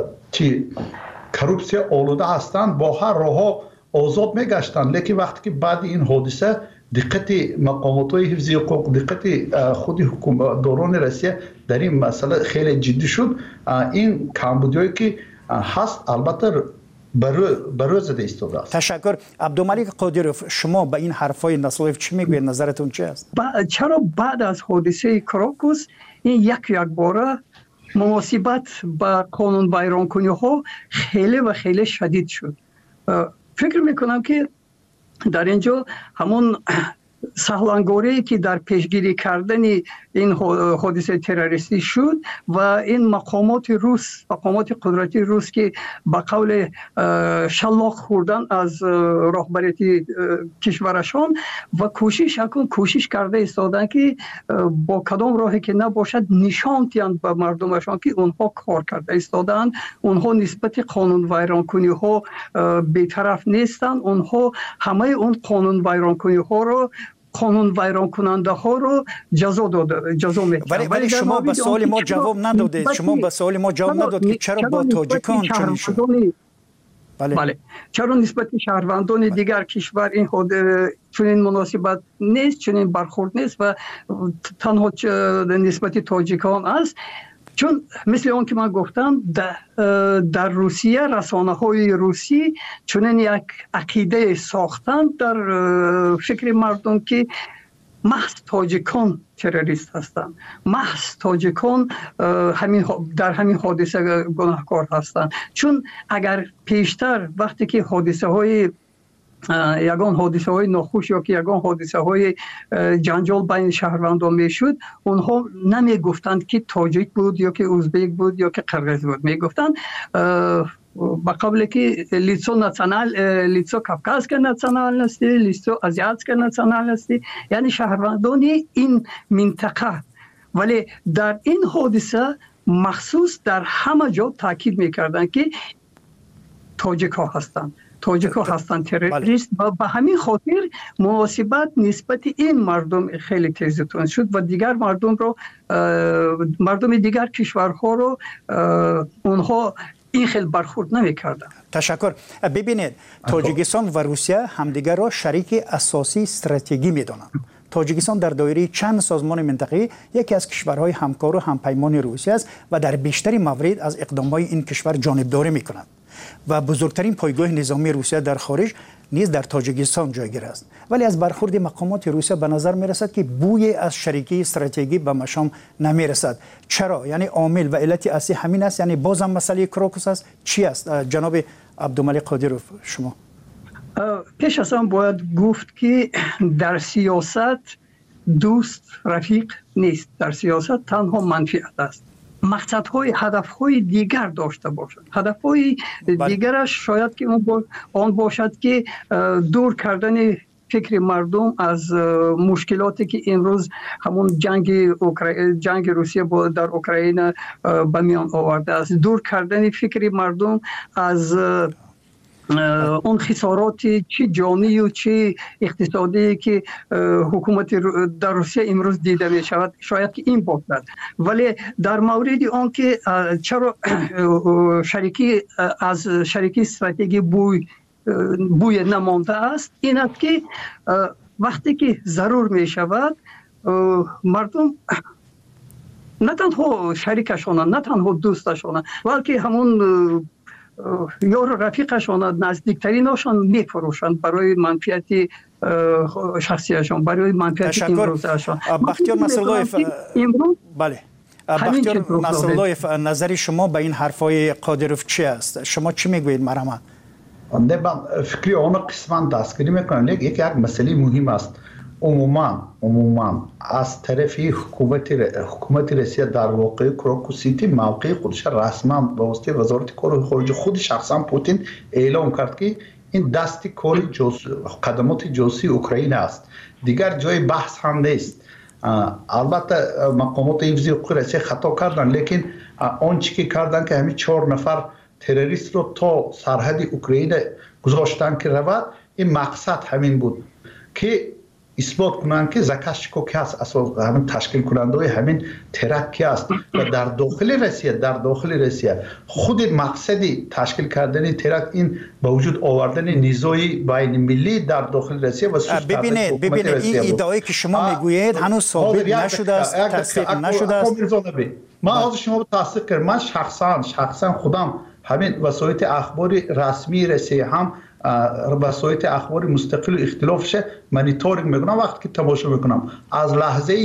کروپسیا آلوده هستند، با هر راه آزاد میگشتند، لیکن وقتی که بعد این حادثه دقت مقامات های حفظی حقوق، دقت خود حکومتداران روسیه در این مسئله خیلی جدی شد. این کمبودیایی که هست البته برای زده ایستاده است. تشکر. عبدالملک قادروف، شما به این حرفای نسلوف چی میگوید؟ نظرتون چی است؟ چرا بعد از حادثه کراکوس این یک باره مناسبت با قانون ویرانکنی ها خیلی شدید شد؟ فکر میکنم که در اینجا همون سهلانگاری که در پیشگیری کردن این حادثه تروریستی شد و این مقامات قدرتی روس که با قول شلاق خوردن از رهبریت کشورشان و کوشش کرده ایستادن که با کدام راهی که نباشد نشان دهند به مردمشان که اونها کار کرده ایستادن، اونها نسبت قانون ویرانکنی ها بی‌طرف نیستند، اونها همه اون قانون ویرانکنی ها رو قانون ویران کننده ها رو جزا میدن. ولی شما به سوال ما جواب ندادید. شما به سوال ما جواب ندادید که چرا با تاجیکان چنین شد؟ بله. چرا نسبت شهروندان دیگر کشور این چنین مناسبت نیست، چنین برخورد نیست و تنها نسبت تاجیکان است؟ چون مثل اون که من گفتم در روسیه رسانه های روسی چنین یک عقیده ساختن در فکر مردم که محض تاجیکان تروریست هستند، محض تاجیکان در همین حادثه گناهکار هستند. چون اگر پیشتر وقتی که یگان حادثه های ناخوش یا که یگان حادثه های جنجال بین شهروندان میشد، اونها نمی گفتند که تاجیک بود یا که ازبک بود یا که قرقیز بود، می گفتند با قبل که لیتسو کافکاسکا ناسیونالنستی، لیتسو آزیاتسکا ناسیونالنستی، یعنی شهروندان این منطقه. ولی در این حادثه مخصوص در همه جا تاکید میکردند که تاجیک ها هستند تروریست و به همین خاطر مناسبت نسبت این مردم خیلی تیزتون شد و دیگر مردم دیگر کشورها رو اونها این خیلی برخورد نمی‌کردند. تشکر. ببینید تاجیکستان و روسیه همدیگر را شریک اساسی استراتژیکی می‌دانند. تاجیکستان در دایره چند سازمان منطقه‌ای یکی از کشورهای همکار و همپیمان روسیه است و در بیشتر موارد از اقدامات این کشور جانبداری می‌کند و بزرگترین پایگاه نظامی روسیه در خارج نیز در تاجیکستان جایگیر است. ولی از برخورد مقامات روسیه به نظر می‌رسد که بوی از شریکی استراتژیکی به مشام نمی‌رسد. چرا؟ یعنی عامل و علت اصلی همین است، یعنی بازم مسئله کروکوس است. چی است جناب عبدالملک قادروف شما؟ پیش از آن باید گفت که در سیاست دوست رفیق نیست. در سیاست تنها منفعت است. مقصدهای هدفهای دیگر داشته باشد. هدفهای دیگرش شاید که آن باشد که دور کردن فکر مردم از مشکلاتی که امروز همون جنگ روسیه در اوکراین به میان آورده است. دور کردن فکر مردم از اون خسارات چه جانی و چه اقتصادی که حکومت در روسیه امروز دیده می شود شاید که این باشد. ولی در مورد آن که چرا از شریکی استراتژی بوی نمانده است این است که وقتی که ضرور می شود مردم نه تنها شریکشان نه تنها دوستشان بلکه همون یار رفیقشان نزدیکترینشان میفروشند برای منفعت شخصیشان، برای منفعت امروزشان. بختیار نصراللهیف بله بختیار نصراللهیف نظر شما به این حرفای قادروف چی است؟ شما چی میگویید مرحمت؟ نه من فکری آن قسمت دستگیری میکنم. یک مسئله مهم است. عموما از طرف حکومت روسیه در واقع کروکوسیتی موقع خودش رسما به واسطه وزارت کار خارجه خود شخصا پوتین اعلام کرد که این دست کار قدمات جاسوسی اوکراین است. دیگر جای بحث هم نیست. البته مقامات حفظی حقوق روسیه خطا کردن، لیکن آنچه که کردن که همین 4 نفر تروریست رو تا سرحد اوکراین گذاشتن که رود، این مقصد همین بود که اثبات کنند که زاکاشکو کی است، اساس همین تشکیل کننده های همین ترک کی است و در داخل روسیه خود مقصدی تشکیل کردن ترک این به وجود آوردن نیزوی بین ملی در داخل روسیه و ببینید این ادعایی که شما میگویید هنوز ثابت نشده است، تصدیق نشده است. من از شما رو تصدیق کردم. من شخصا خودم همین وسایل اخباری رسمی روسیه هم وسایل اخبار مستقل اختلافش مانیتورینگ میکنم. وقتی که تماشا میکنم از لحظه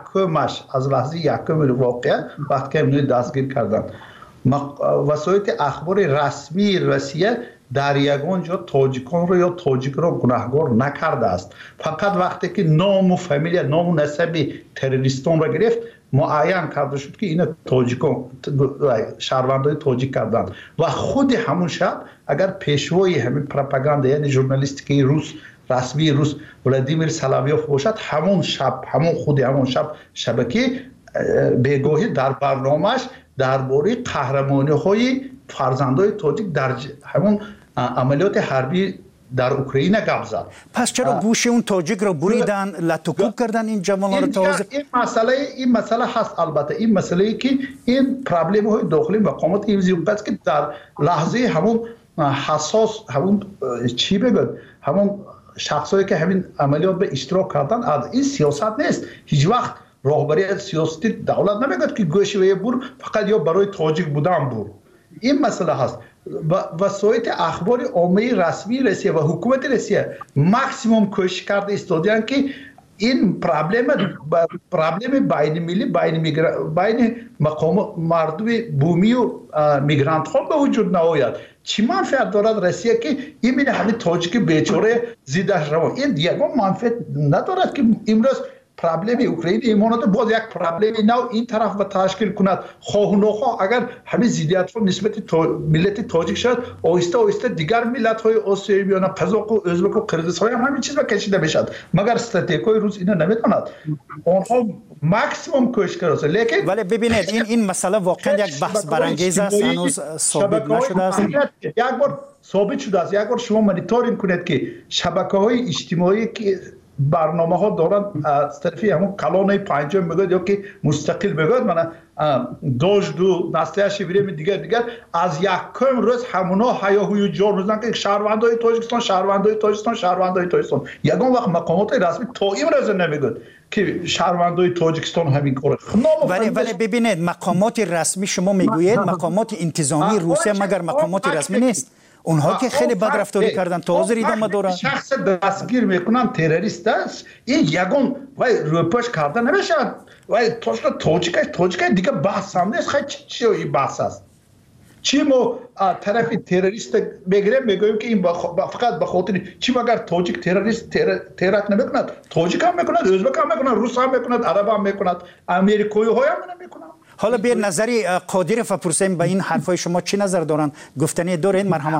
یکم واقعا وقتی که اینو دستگیر کردن وسایل اخبار رسمی روسیه در یگان جا تاجیکان رو یا تاجیک رو گناهکار نکرده است. فقط وقتی که نام و فامیل نام و نسب تروریستان رو گرفت معین کرده شد که این تاجیکان شهروندای تاجیک کردند و خود همون شب اگر پیشوای همین پروپاگاندا یعنی ژورنالیستیک روس رسمی روس ولادیمیر سلاویوف باشد، همون شب شبکه بگاهی در برنامه‌اش درباره قهرمانی‌های فرزندای تاجیک در همون عملیات حربی در اوکراین گپ زد. پس چرا گوش اون تاجیک رو بریدن، لطوکوب کردن این جوانان رو تازه؟ این مسئله هست. البته این مسئله که این پرابلم های داخلی مقامات حفظی حقوق است که در لحظه همون حساس همون چی بگم همون شخصایی که همین عملیات به اشتراک کردن این سیاست نیست. هیچ وقت راهبری سیاستی دولت نمیگه که گوشه بور فقط یا برای تاجیک بودن بور. این مسئله هست. وسایل اخبار عامه رسمی روسیه و حکومت روسیه ماکسیموم کوشش کرده استادیان که این پرابلم بین ملی بین مقام مردم بومی و میگرانت ها به وجود نآید. چی منفعت دارد روسیه که این همین تاجیک بیچاره زیدش روان؟ این دیگه منفعت ندارد که امروز پرابلم اوکراین ایمانات باز یک پرابلم نو این طرف و تشکیل کند خواه و نخواه اگر همین زیدیت ها نسبت ملت تاجیک شد آهسته آهسته دیگر ملت های آسیایی بیان قزاق و ازبک و قرقیزستان هم همین چیز کشیده بشد مگر استراتژی روس اینا نمیداند آنها ماکسیمم کوشش کرده لیکن ولی ببینید این مسئله واقعا یک بحث برانگیز است هنوز ثابت نشده است یک بار ثابت شده است یک بار شما مانیتورینگ کنید که شبکه‌های اجتماعی که برنامه ها دارند از طرفی همون کلان پنجم میگوید یا که مستقل میگوید من داشت دو نسلیش بریم دیگر از یکم روز همونا هیاهوی جار میزنن که شهروندای تاجیکستان یگان وقت مقامات رسمی تا این روز نمیگوید که شهروندای تاجیکستان همین کار ولی ببینید مقامات رسمی شما میگویید مقامات انتظامی روسیه مگر مقامات رسمی نیست اونها که خیلی بد رفتاری کردن تا حاضر ادامه دارن شخص دستگیر میکنن تروریست است این یگان وای روپاش کرده نمیشد وای تاجیک دیگه بحث هم نیست خیلی چی بحث است چی ما طرف تروریست میگویم که این فقط به خاطر چی مگر تاجیک تروریست ترور نمیکند تاجیک هم میکند ازبک هم میکند روس هم میکند عرب هم میکند امریکایی های هم نمیکند حالا به نظری قادر فپرسیم به این حرفای شما چی نظر دارن گفتنی دارین مرحمت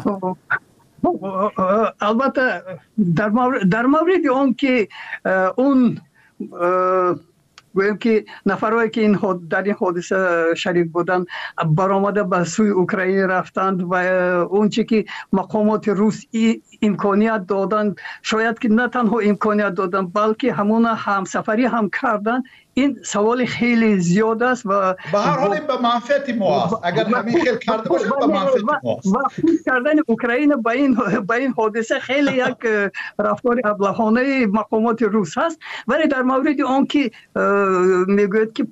البته در مورد اون که اون گویم که نفرهایی که در این حادثه شریک بودن برآمده به سوی اوکراین رفتند و اون چی که مقامات روس امکانیت دادند شاید که نه تنها امکانیت دادند بلکه همون همسفری هم کردند این سوال خیلی زیاد است و به هر حال به منفعت ما است اگر همین خیلی کرده باشه به منفعت ما است و خود کردن اوکراین با این حادثه خیلی یک رفتار ابلهانه مقامات روس هست ولی در مورد آن که میگوید که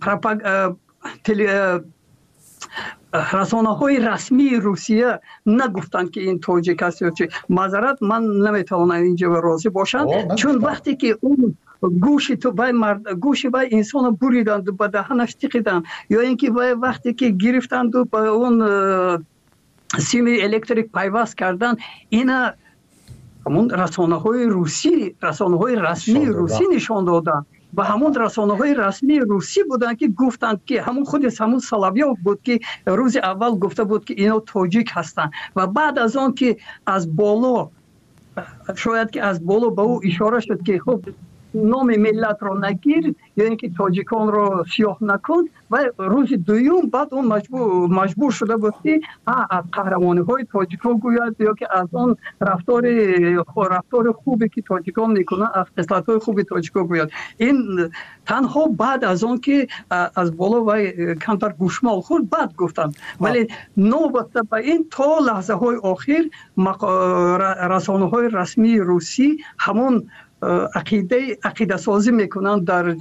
رسانه‌های رسمی روسیه نگفتند که این تاجیک است یا چه معذرت من نمیتوانم اینجا راضی باشم چون وقتی که اون گوشی بای انسان بریدند به دهنش تکیدند یا اینکه وقتی که گرفتند و به اون سیم الکتریک پیوست کردند اینا همون رسانه‌های رسمی روسی نشان دادند و همون رسانه‌های رسمی روسی بودند که گفتند که همون سلاویوف بود که روز اول گفته بود که اینا تاجیک هستند و بعد از آن که از بالا شاید که از بالا به او اشاره شد که خب نام ملت رو نگیر یا اینکه تاجیکان رو سیاه نکن و روز دوم بعد اون مجبور شده بود که از قهرمانی های تاجیکان گوید یا که از اون رفتار خوبی که تاجیکان میکنن از خصلت های خوبی تاجیکان گوید این تنها بعد از اون که از بالا و کمتر گوشمال خورد بعد گفتن ولی نوبت به این تا لحظه های آخر رسانه های رسمی روسی همون عقیده سازی میکنن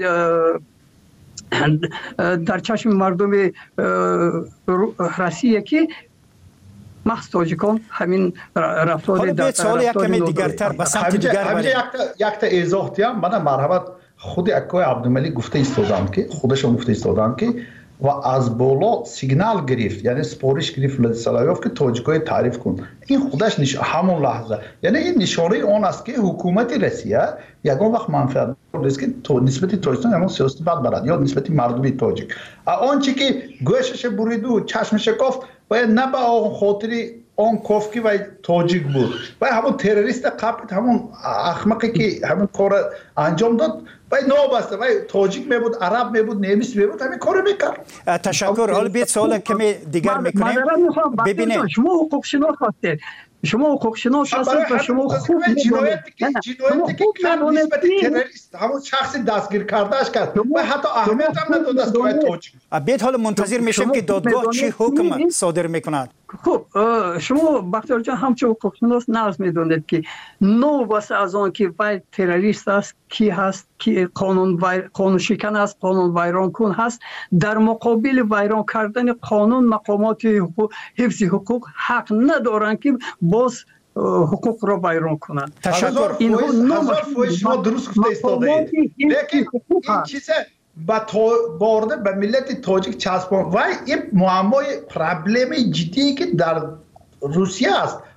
در چشم مردم روسیه که محض تاجیکان همین رفتار در سوال یک کمی دیگرتر به سمت دیگر یک تا ایزاح دیم من مرحبت خود اکای عبدالملیک گفته ایستادن که خودشون گفته ایستادن که و از بالا سیگنال گرفت یعنی سپارش گرفت ولادیسلاویوف که تاجیکای تعریف کن این خودش همون لحظه یعنی این نشانه آن است که حکومت روسیه یگان وقت منفعت است که نسبت تاجیکستان همون سیاست بد برد یا نسبت مردم تاجیک آنچه که گوشش برید و چشمش کافت باید نه به خاطر آن کافکی و تاجیک بود و همون تروریست قبل همون احمقی که همون کار انجام داد و نابسته و تاجیک میبود عرب میبود نمیس میبود همین کارو میکرد تشکر حالا بیت سوال کمی دیگر میکنیم ببینید شما حقوق شناس هستید شما حقوق شناس هستید و شما خوب جنایتی که کرد نسبت تروریست همون شخصی دستگیر کردهش کرد و حتی اهمیت هم نداد است که تاجیک بیت حالا منتظر میشیم که دادگاه چی حکم صادر میکند خب شما بختیار جان همچون حقوق شناس نرز میدونید که نو واسه از آن که وای تروریست است کی هست که قانون شکن است قانون ویران کن هست در مقابل ویران کردن قانون مقامات حفظ حقوق حق ندارن که باز حقوق را ویران کنند تشکر هزار فوش شما درست گفته ایستاده اید لیکن این چیز به ملت تاجیک چسبان و این معمای پرابلم جدی که در روسیه است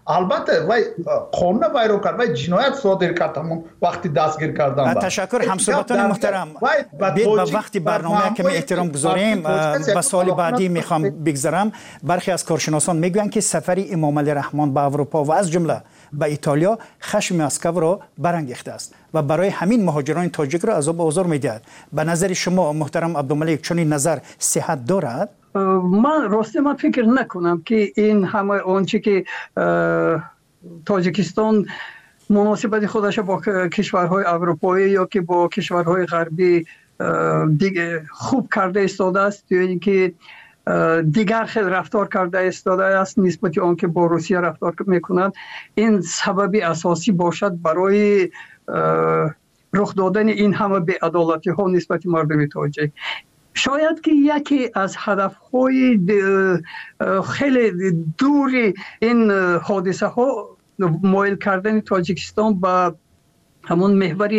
البته وای قانون وایرو کرد وای جنایت صادر کرد همون وقتی دستگیر کردن. تشکر همصحبتان محترم. به وقتی برنامه کمی احترام گذاریم به سال بعدی میخوام بگذرم. برخی از کارشناسان میگویند که سفر امام علی رحمان به اروپا و از جمله به ایتالیا خشم مسکو را برانگیخته است و برای همین مهاجران تاجیک را عذاب و آزار میدهد. به نظر شما محترم عبدالملک چنین نظر صحت دارد؟ من فکر نکنم که این همه آنچه که تاجیکستان مناسبت خودش با کشورهای اروپایی یا که با کشورهای غربی دیگه خوب کرده ایستاده است یا اینکه دیگر خیلی رفتار کرده ایستاده است نسبت آن که با روسیه رفتار میکنند، این سببی اساسی باشد برای رخ دادن این همه بی‌عدالتی ها نسبت مردم تاجیک. شاید که یکی از هدفهای خیلی دوری این حادثه ها مایل کردن تاجیکستان به همون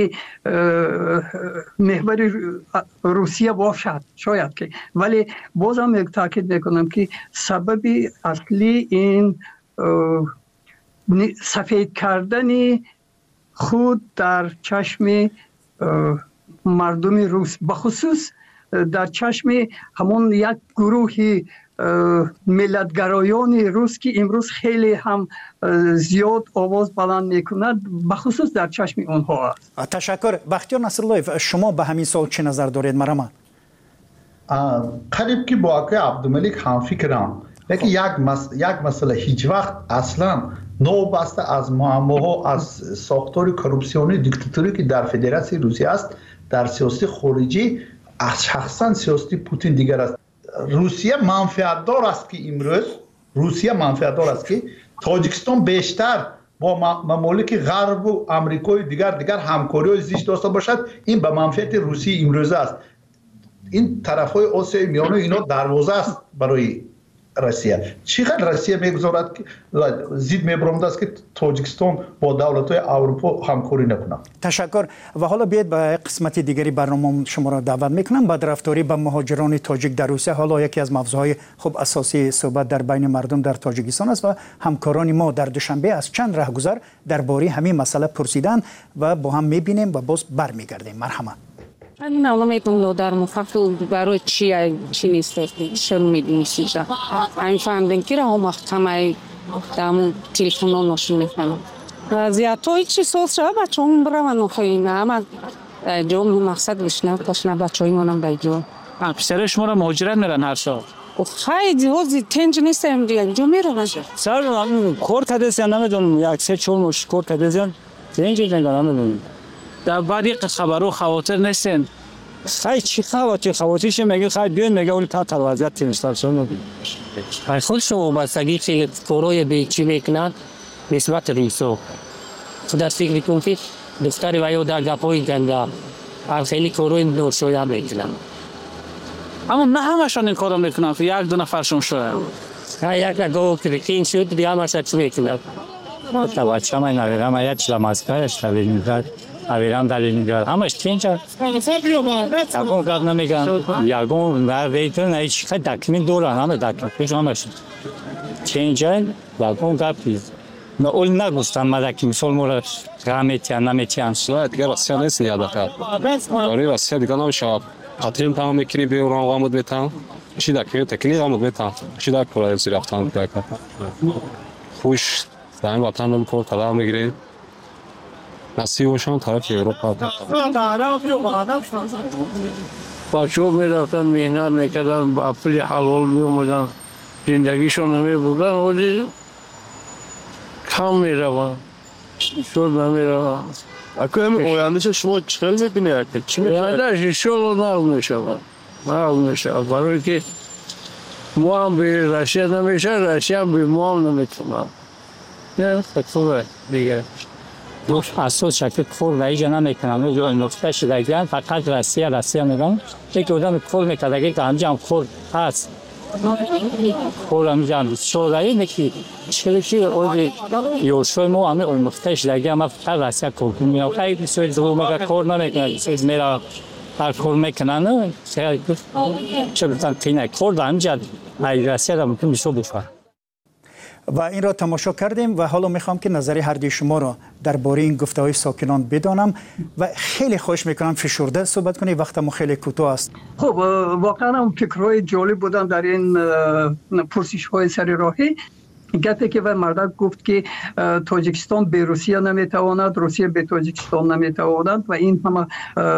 محور روسیه باشد شاید که، ولی بازم تاکید میکنم که سببی اصلی این سفید کردن خود در چشم مردم روس، بخصوص در چشم همون یک گروه ملتگرایان روس که امروز خیلی هم زیاد آواز بلند میکند، بخصوص در چشم اونها است. تشکر. بختیار نصرالله، شما به همین سوال چه نظر دارید؟ مرحبا. قریب که با آقای عبدالملک هم فکرم، لیکن یک مسئله هیچ وقت اصلا نوبسته از معماها از ساختار کروپسیونی دیکتاتوری که در فدراسیون روسیه است در سیاست خارجی از شخصا سیاست پوتین دیگر است. روسیه منفعت دار است که امروز تاجیکستان بیشتر با ممالک غرب و امریکای دیگر همکاری زیست داشته باشد. این به منفعت روسیه امروز است. این طرفهای آسیای میانه اینا دروازه است برای روسیه. چقدر روسیه میگذارد که زید میبرمد است که تاجیکستان با دولت‌های اروپا همکاری نکنه. تشکر. و حالا بیاید به قسمت دیگری برنامه شما را دعوت میکنم. بدرفتاری به مهاجران تاجیک در روسیه حالا یکی از موضوعهای خوب اساسی صحبت در بین مردم در تاجیکستان است و همکاران ما در دوشنبه از چند راهگذر درباره همین مسئله پرسیدند و با هم میبینیم و باز برمیگردیم. مرحبا. من نمی‌دونم در مفاقو برای چی نیست چه می‌دونید این فهمیدن که راه محکمه دامون تلفن نشون می‌کنم زیادی چی سوال شد بچه‌م برام نخواهیم اما جون مقصد بشنه بچه‌ای منم بیجون پسر شما را مهاجرت میرن هر سال خیلی وزی تنج نیستم دیگه جو میرن سر کار کردن نمیدونم یک سه چهار مش کار کردن تنج نمیدونم در بعدی خبرو خواطر نیستن خیلی چی خواتیش میگه خیلی بیان میگه اون تا وضعیت تیمستان خیلی خود شما بستگی که کوروی به چی میکنن نسبت ریسو خودت فکر میکنم که دفتری وایو در گپایی گنده خیلی کوروی دور شده میکنن اما نه همشان این کارو میکنن که یک دو نفرشون شده یک نگاه کلیکین شد دیگه همش چی میکنن تو چه من نمیدونم اما یک لماسکارش نمیدونم اویران در اینجا همش چینجا اون کار نمیگن یارگون در ویتون هیچ خیلی دکمین دوران همه دکمین پیش همش چینجا و اون کار پیز نه اول نگفتم مدکی مثال مورد غمیتیان نمیتیان سوال دیگر راستی نیست یاد کرد آره راستی دیگر نمیشه خاطرم تمام میکنی به اون آمد میتام چی دکمین تکنیک آمد میتام چی دک پرای زیرفتان کرد خوش زمین وطن رو میکرد طلا میگیرید نصیبشون طرف اروپا بچه‌ها میرفتن مهنت میکردن با پول حلال میومدن زندگیشون نمیبردن ولی کم میرون شد نمیرون اکنون همین آیندهش شما چخیل میبینید؟ آیندهش شد نرم میشه برای که ما هم به روسیه نمیشه روسیه هم به ما هم نمیتونن نه خوبه دیگه اساس شکل کور و ایجا نمیکنم جو نقطه شدگیان فقط روسیه میگم یک آدم کور میکرده که همجام کور هست کور همجام شورایی نکی چیزی اولی یوشوی مو همه اون نقطه شدگی هم فقط روسیه کور میکنم خیلی بسیاری دو مگه کور نمیکنم چیز میرا هر کور میکنن چه بودن تینه کور همجام روسیه را ممکن بسو بفر و این را تماشا کردیم و حالا میخوام که نظر هر دوی شما را درباره این گفته‌های ساکنان بدانم و خیلی خواهش میکنم فشرده صحبت کنید، وقتمون خیلی کوتاه است. خب واقعا هم فکرهای جالب بودن در این پرسش‌های سر راهی. گفته که مردم گفت که تاجیکستان به روسیه نمیتواند، روسیه به تاجیکستان نمیتواند و این همه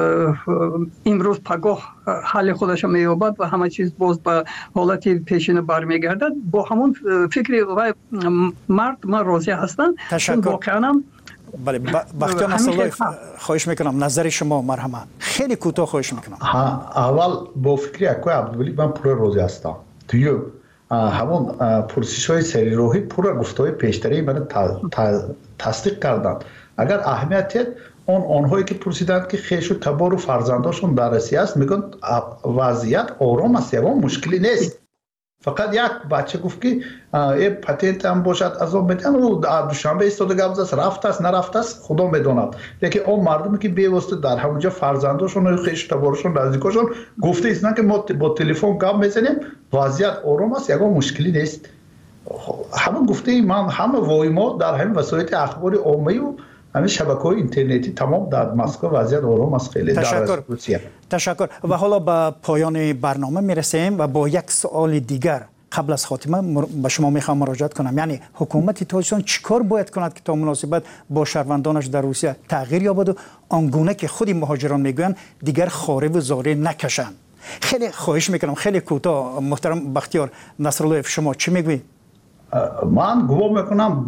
امروز پگاه حل خودش مییابد و همه چیز باز به حالت پیشین برمیگردد. با همون فکر و مرد من راضی هستم. تشکر. بله بختیار نصرالله خواهش میکنم نظر شما مرحمت خیلی کوتاه خواهش میکنم. اول با فکر اکوی عبدالولی من پورا راضی هستم. توی همون پرسش های سری روحی پورا گفته های پیشتری من تصدیق کردند. اگر اهمیت آنهایی که پرسیدند که خیش و تبار و فرزنداشون در روسیه است میگن وضعیت آرام است، یه مشکلی نیست. فقط یک بچه گفت که پتنت هم باشد از آن میدن و دوشنبه ایستاده گفت است رفت است نرفت است خدا میداند. لیکن اون مردمی که بیواسطه در همونجا فرزنداشون و خیش تبارشون نزدیکاشون گفته ایستن که ما با تلفن گپ میزنیم وضعیت آرام است، یک مشکلی نیست. همون گفته من همه وایما در همین وسایل اخباری عامه و همین شبکه‌های اینترنتی تمام در مسکو وضعیت آرام است. خیلی تشکر. و حالا به پایان برنامه میرسیم و با یک سوال دیگر قبل از خاتمه به شما میخوام مراجعه کنم. یعنی حکومت تاجیکستان چیکار باید کند که تا مناسبت با شهروندانش در روسیه تغییر یابد و آنگونه که خود مهاجران میگویند دیگر خاره و زاره نکشند؟ خیلی خواهش میکنم خیلی کوتاه. محترم بختیار نصرالله شما چی میگویید؟ من گمان میکنم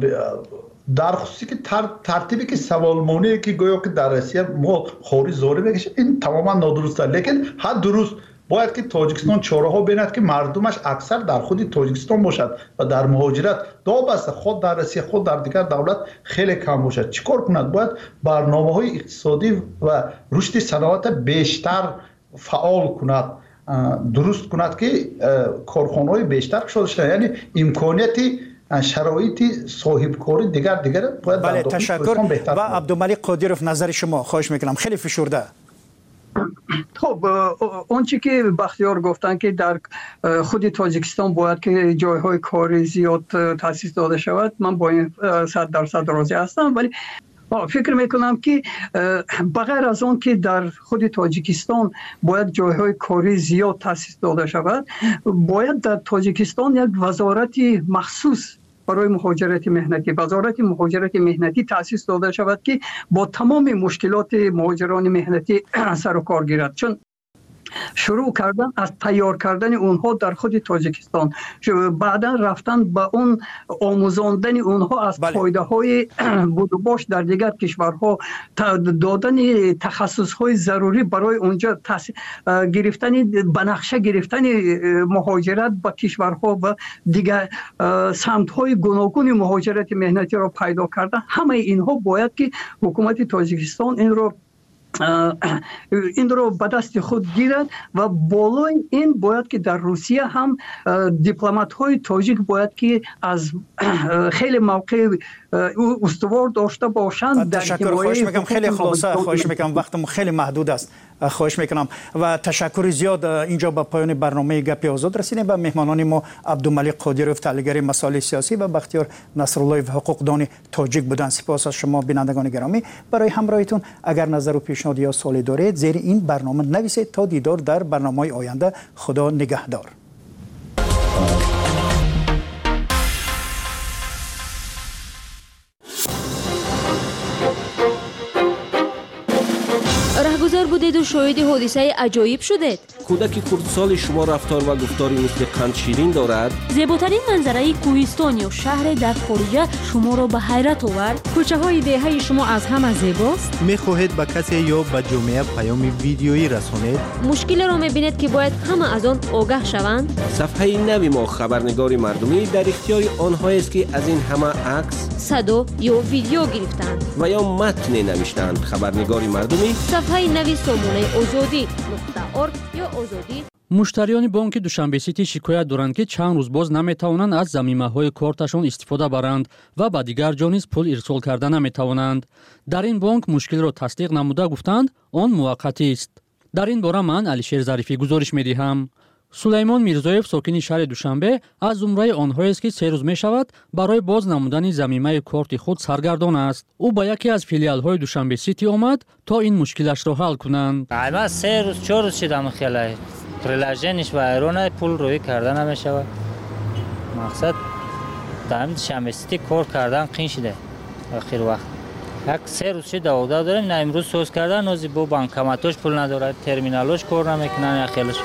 در خصوصی که ترتیبی که سوالمونی که گویا که در روسیه ما خاری زاره بکشیم این تماما نادرست است. لیکن حد درست باید که تاجیکستان چاره‌ها بیند که مردمش اکثر در خود تاجیکستان باشد و در مهاجرت دابسته خود در روسیه خود در دیگر دولت خیلی کم باشد. چیکار کند؟ باید برنامه‌های اقتصادی و رشد صنعت بیشتر فعال کند، درست کند که کارخانه‌های بیشتر شده شود. یعنی امکانیتی شرایط صاحب کاری دیگر باید بله تشکر. و عبدالملک قادیروف نظر شما خواهش میکنم خیلی فشرده. خب اونچه که بختیار گفتن که در خود تاجیکستان باید که جایهای کاری زیاد تأسیس داده شود، من با این 100% راضی هستم. ولی فکر میکنم که بغیر از اون که در خود تاجیکستان باید جایهای کاری زیاد تأسیس داده شود، باید در تاجیکستان یک وزارت مخصوص برای مهاجرت مهنتی، وزارت مهاجرت مهنتی تأسیس داده شود که با تمام مشکلات مهاجران مهنتی سر و کار گیرد. چون شروع کردن از تیار کردن اونها در خود تاجیکستان، بعدا رفتن به اون آموزاندن اونها از پایده های بود و باش در دیگر کشورها، دادن تخصص های ضروری برای اونجا گرفتن بنقشه گرفتن مهاجرت به کشورها و دیگر سمت های گوناگون مهاجرت مهنتی را پیدا کردن. همه اینها باید که حکومت تاجیکستان این رو به دست خود گیرد و بالای این باید که در روسیه هم دیپلمات های تاجیک باید که از خیلی موقع استوار داشته باشند. تشکر. خواهش میکنم خیلی خلاصه خواهش میکنم، وقتم خیلی محدود است. خواهش میکنم و تشکر زیاد. اینجا به پایان برنامه گپ آزاد رسیدیم. به مهمانان ما عبدالملک قادیروف تحلیلگر مسائل سیاسی و بختیار نصرالله حقوقدان تاجیک بودند. سپاس از شما بینندگان گرامی برای همراهیتون. اگر نظر و پیشنهاد یا سوالی دارید زیر این برنامه نویسید. تا دیدار در برنامه‌های آینده. خدا نگهدار. رهگذر بودید و شاهد حادثه عجایب شدید. کودک خردسال شما رفتار و گفتاری مثل قند شیرین دارد. زیباترین منظره کوهستان یا شهر در خارج شما را به حیرت آورد. کوچه های دهه شما از همه زیباست. میخواهید به کسی یا به جامعه پیام ویدیویی رسانید؟ مشکل را میبینید که باید همه از آن آگاه شوند. صفحه نوی ما خبرنگار مردمی در اختیار آنهایی است که از این همه عکس، صدا یا ویدیو گرفتند و یا متن نوشتند. خبرنگار مردمی صفحه نوی سامانه آزادی.org یا آزادی. مشتریان بانک دوشنبه سیتی شکایت دارند که چند روز باز نمیتوانند از ضمیمه‌های کارتشان استفاده برند و به دیگر جا نیز پول ارسال کرده نمیتوانند. در این بانک مشکل را تصدیق نموده گفتند آن موقتی است. در این باره من علیشیر ظریفی گزارش می‌دهم. сулаймон мирзоев сокини шаҳри душанбе аз зумраи онҳоест ки 3 рӯз мешавад барои боз намудани замимаи корти худ саргардон аст. ӯ ба яке аз филиалҳои душанбе сити омад то ин мушкилашро ҳал кунанд. ман 3 рӯз 4 рӯз шидам хелай приложенияш вайрона пул рӯӣ карда намешавад. мақсад дар душанбе сити кор кардан қин шуда ахир вақт. як 3 рӯз шуда ода дорем на имрӯз соз кардан нози бо банкоматош пул надорад, терминалош кор намекунанд ахелаш.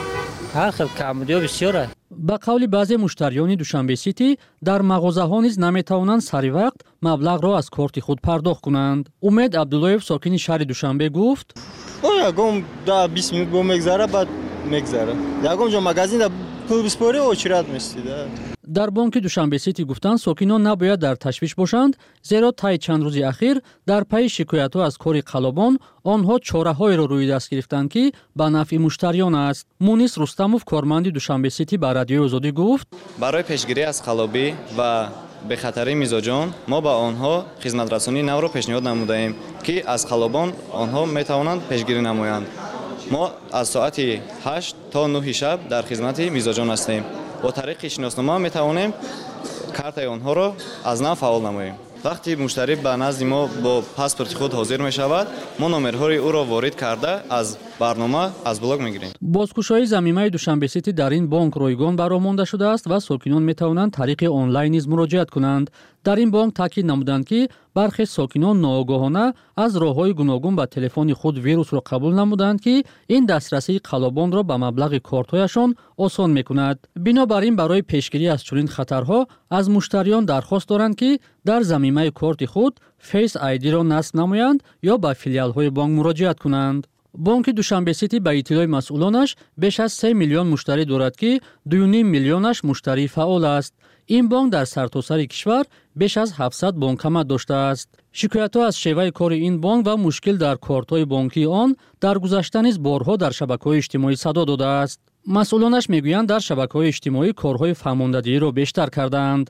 ҳар хел камбудиё бисёр аст. ба қавли баъзе муштариёни душанбе сити дар мағозаҳо низ наметавонанд сари вақт маблағро аз корти худ пардохт кунанд. умед абдуллоев сокини шаҳри душанбе гуфт: ягон 10-20 минут бо мегзара баъд мегзара. ягон ҷо магазин да пул биспори очират местида. дар бонки душанбе сити гуфтанд сокинон набояд дар ташвиш бошанд, зеро таи чанд рӯзи ахир дар пайи шикоятҳо аз кори қалобон онҳо чораҳоеро рӯи даст гирифтанд ки ба нафъи муштариён аст. мунис рустамов корманди душанбе сити ба радиои озодӣ гуфт: барои пешгирӣ аз қалобӣ ва бехатарии мизоҷон мо ба онҳо хизматрасонии навро пешниҳод намудаем ки аз қалобон онҳо метавонанд пешгирӣ намоянд. мо аз соати 8 то 9 шаб дар хизмати мизоҷон ҳастем. бо тариқи шиноснома метавонем картаи онҳоро аз нав фаъол намоем. вақти муштарӣ ба назди мо бо паспорти худ ҳозир мешавад, мо номерҳои ӯро ворид карда аз барнома аз блок мегирем. бозкушоии замимаи душанбе сити дар ин бонк ройгон баро монда шудааст ва сокинон метавонанд тариқи онлайн низ муроҷиат кунанд. дар ин бонк таъкид намуданд ки бархе сокинон ноогоҳона аз роҳҳои гуногун ба телефони худ вирусро қабул намуданд ки ин дастрасии қалобонро ба маблағи кортҳояшон осон мекунад. бинобар ин барои пешгирӣ аз чунин хатарҳо аз муштариён дархост доранд ки дар замимаи корти худ Face ID-ро насб намоянд ё ба филиалҳои бонк муроҷиат кунанд. бонки душанбе сити ба иттилои масъулонаш беш аз 3 миллион муштарӣ дорад ки 2.5 миллионаш муштарии фаъол аст. ин бонк дар сартосари кишвар беш аз 700 бонкомат доштааст. шикоятҳо аз шеваи кори ин бонк ва мушкил дар кортҳои бонкии он дар гузашта низ борҳо дар шабакаҳои иҷтимоӣ садо додааст. масъулонаш мегӯянд дар шабакаҳои иҷтимоӣ корҳои фаҳмондадиҳиро бештар кардаанд.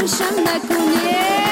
فراموشم نکنی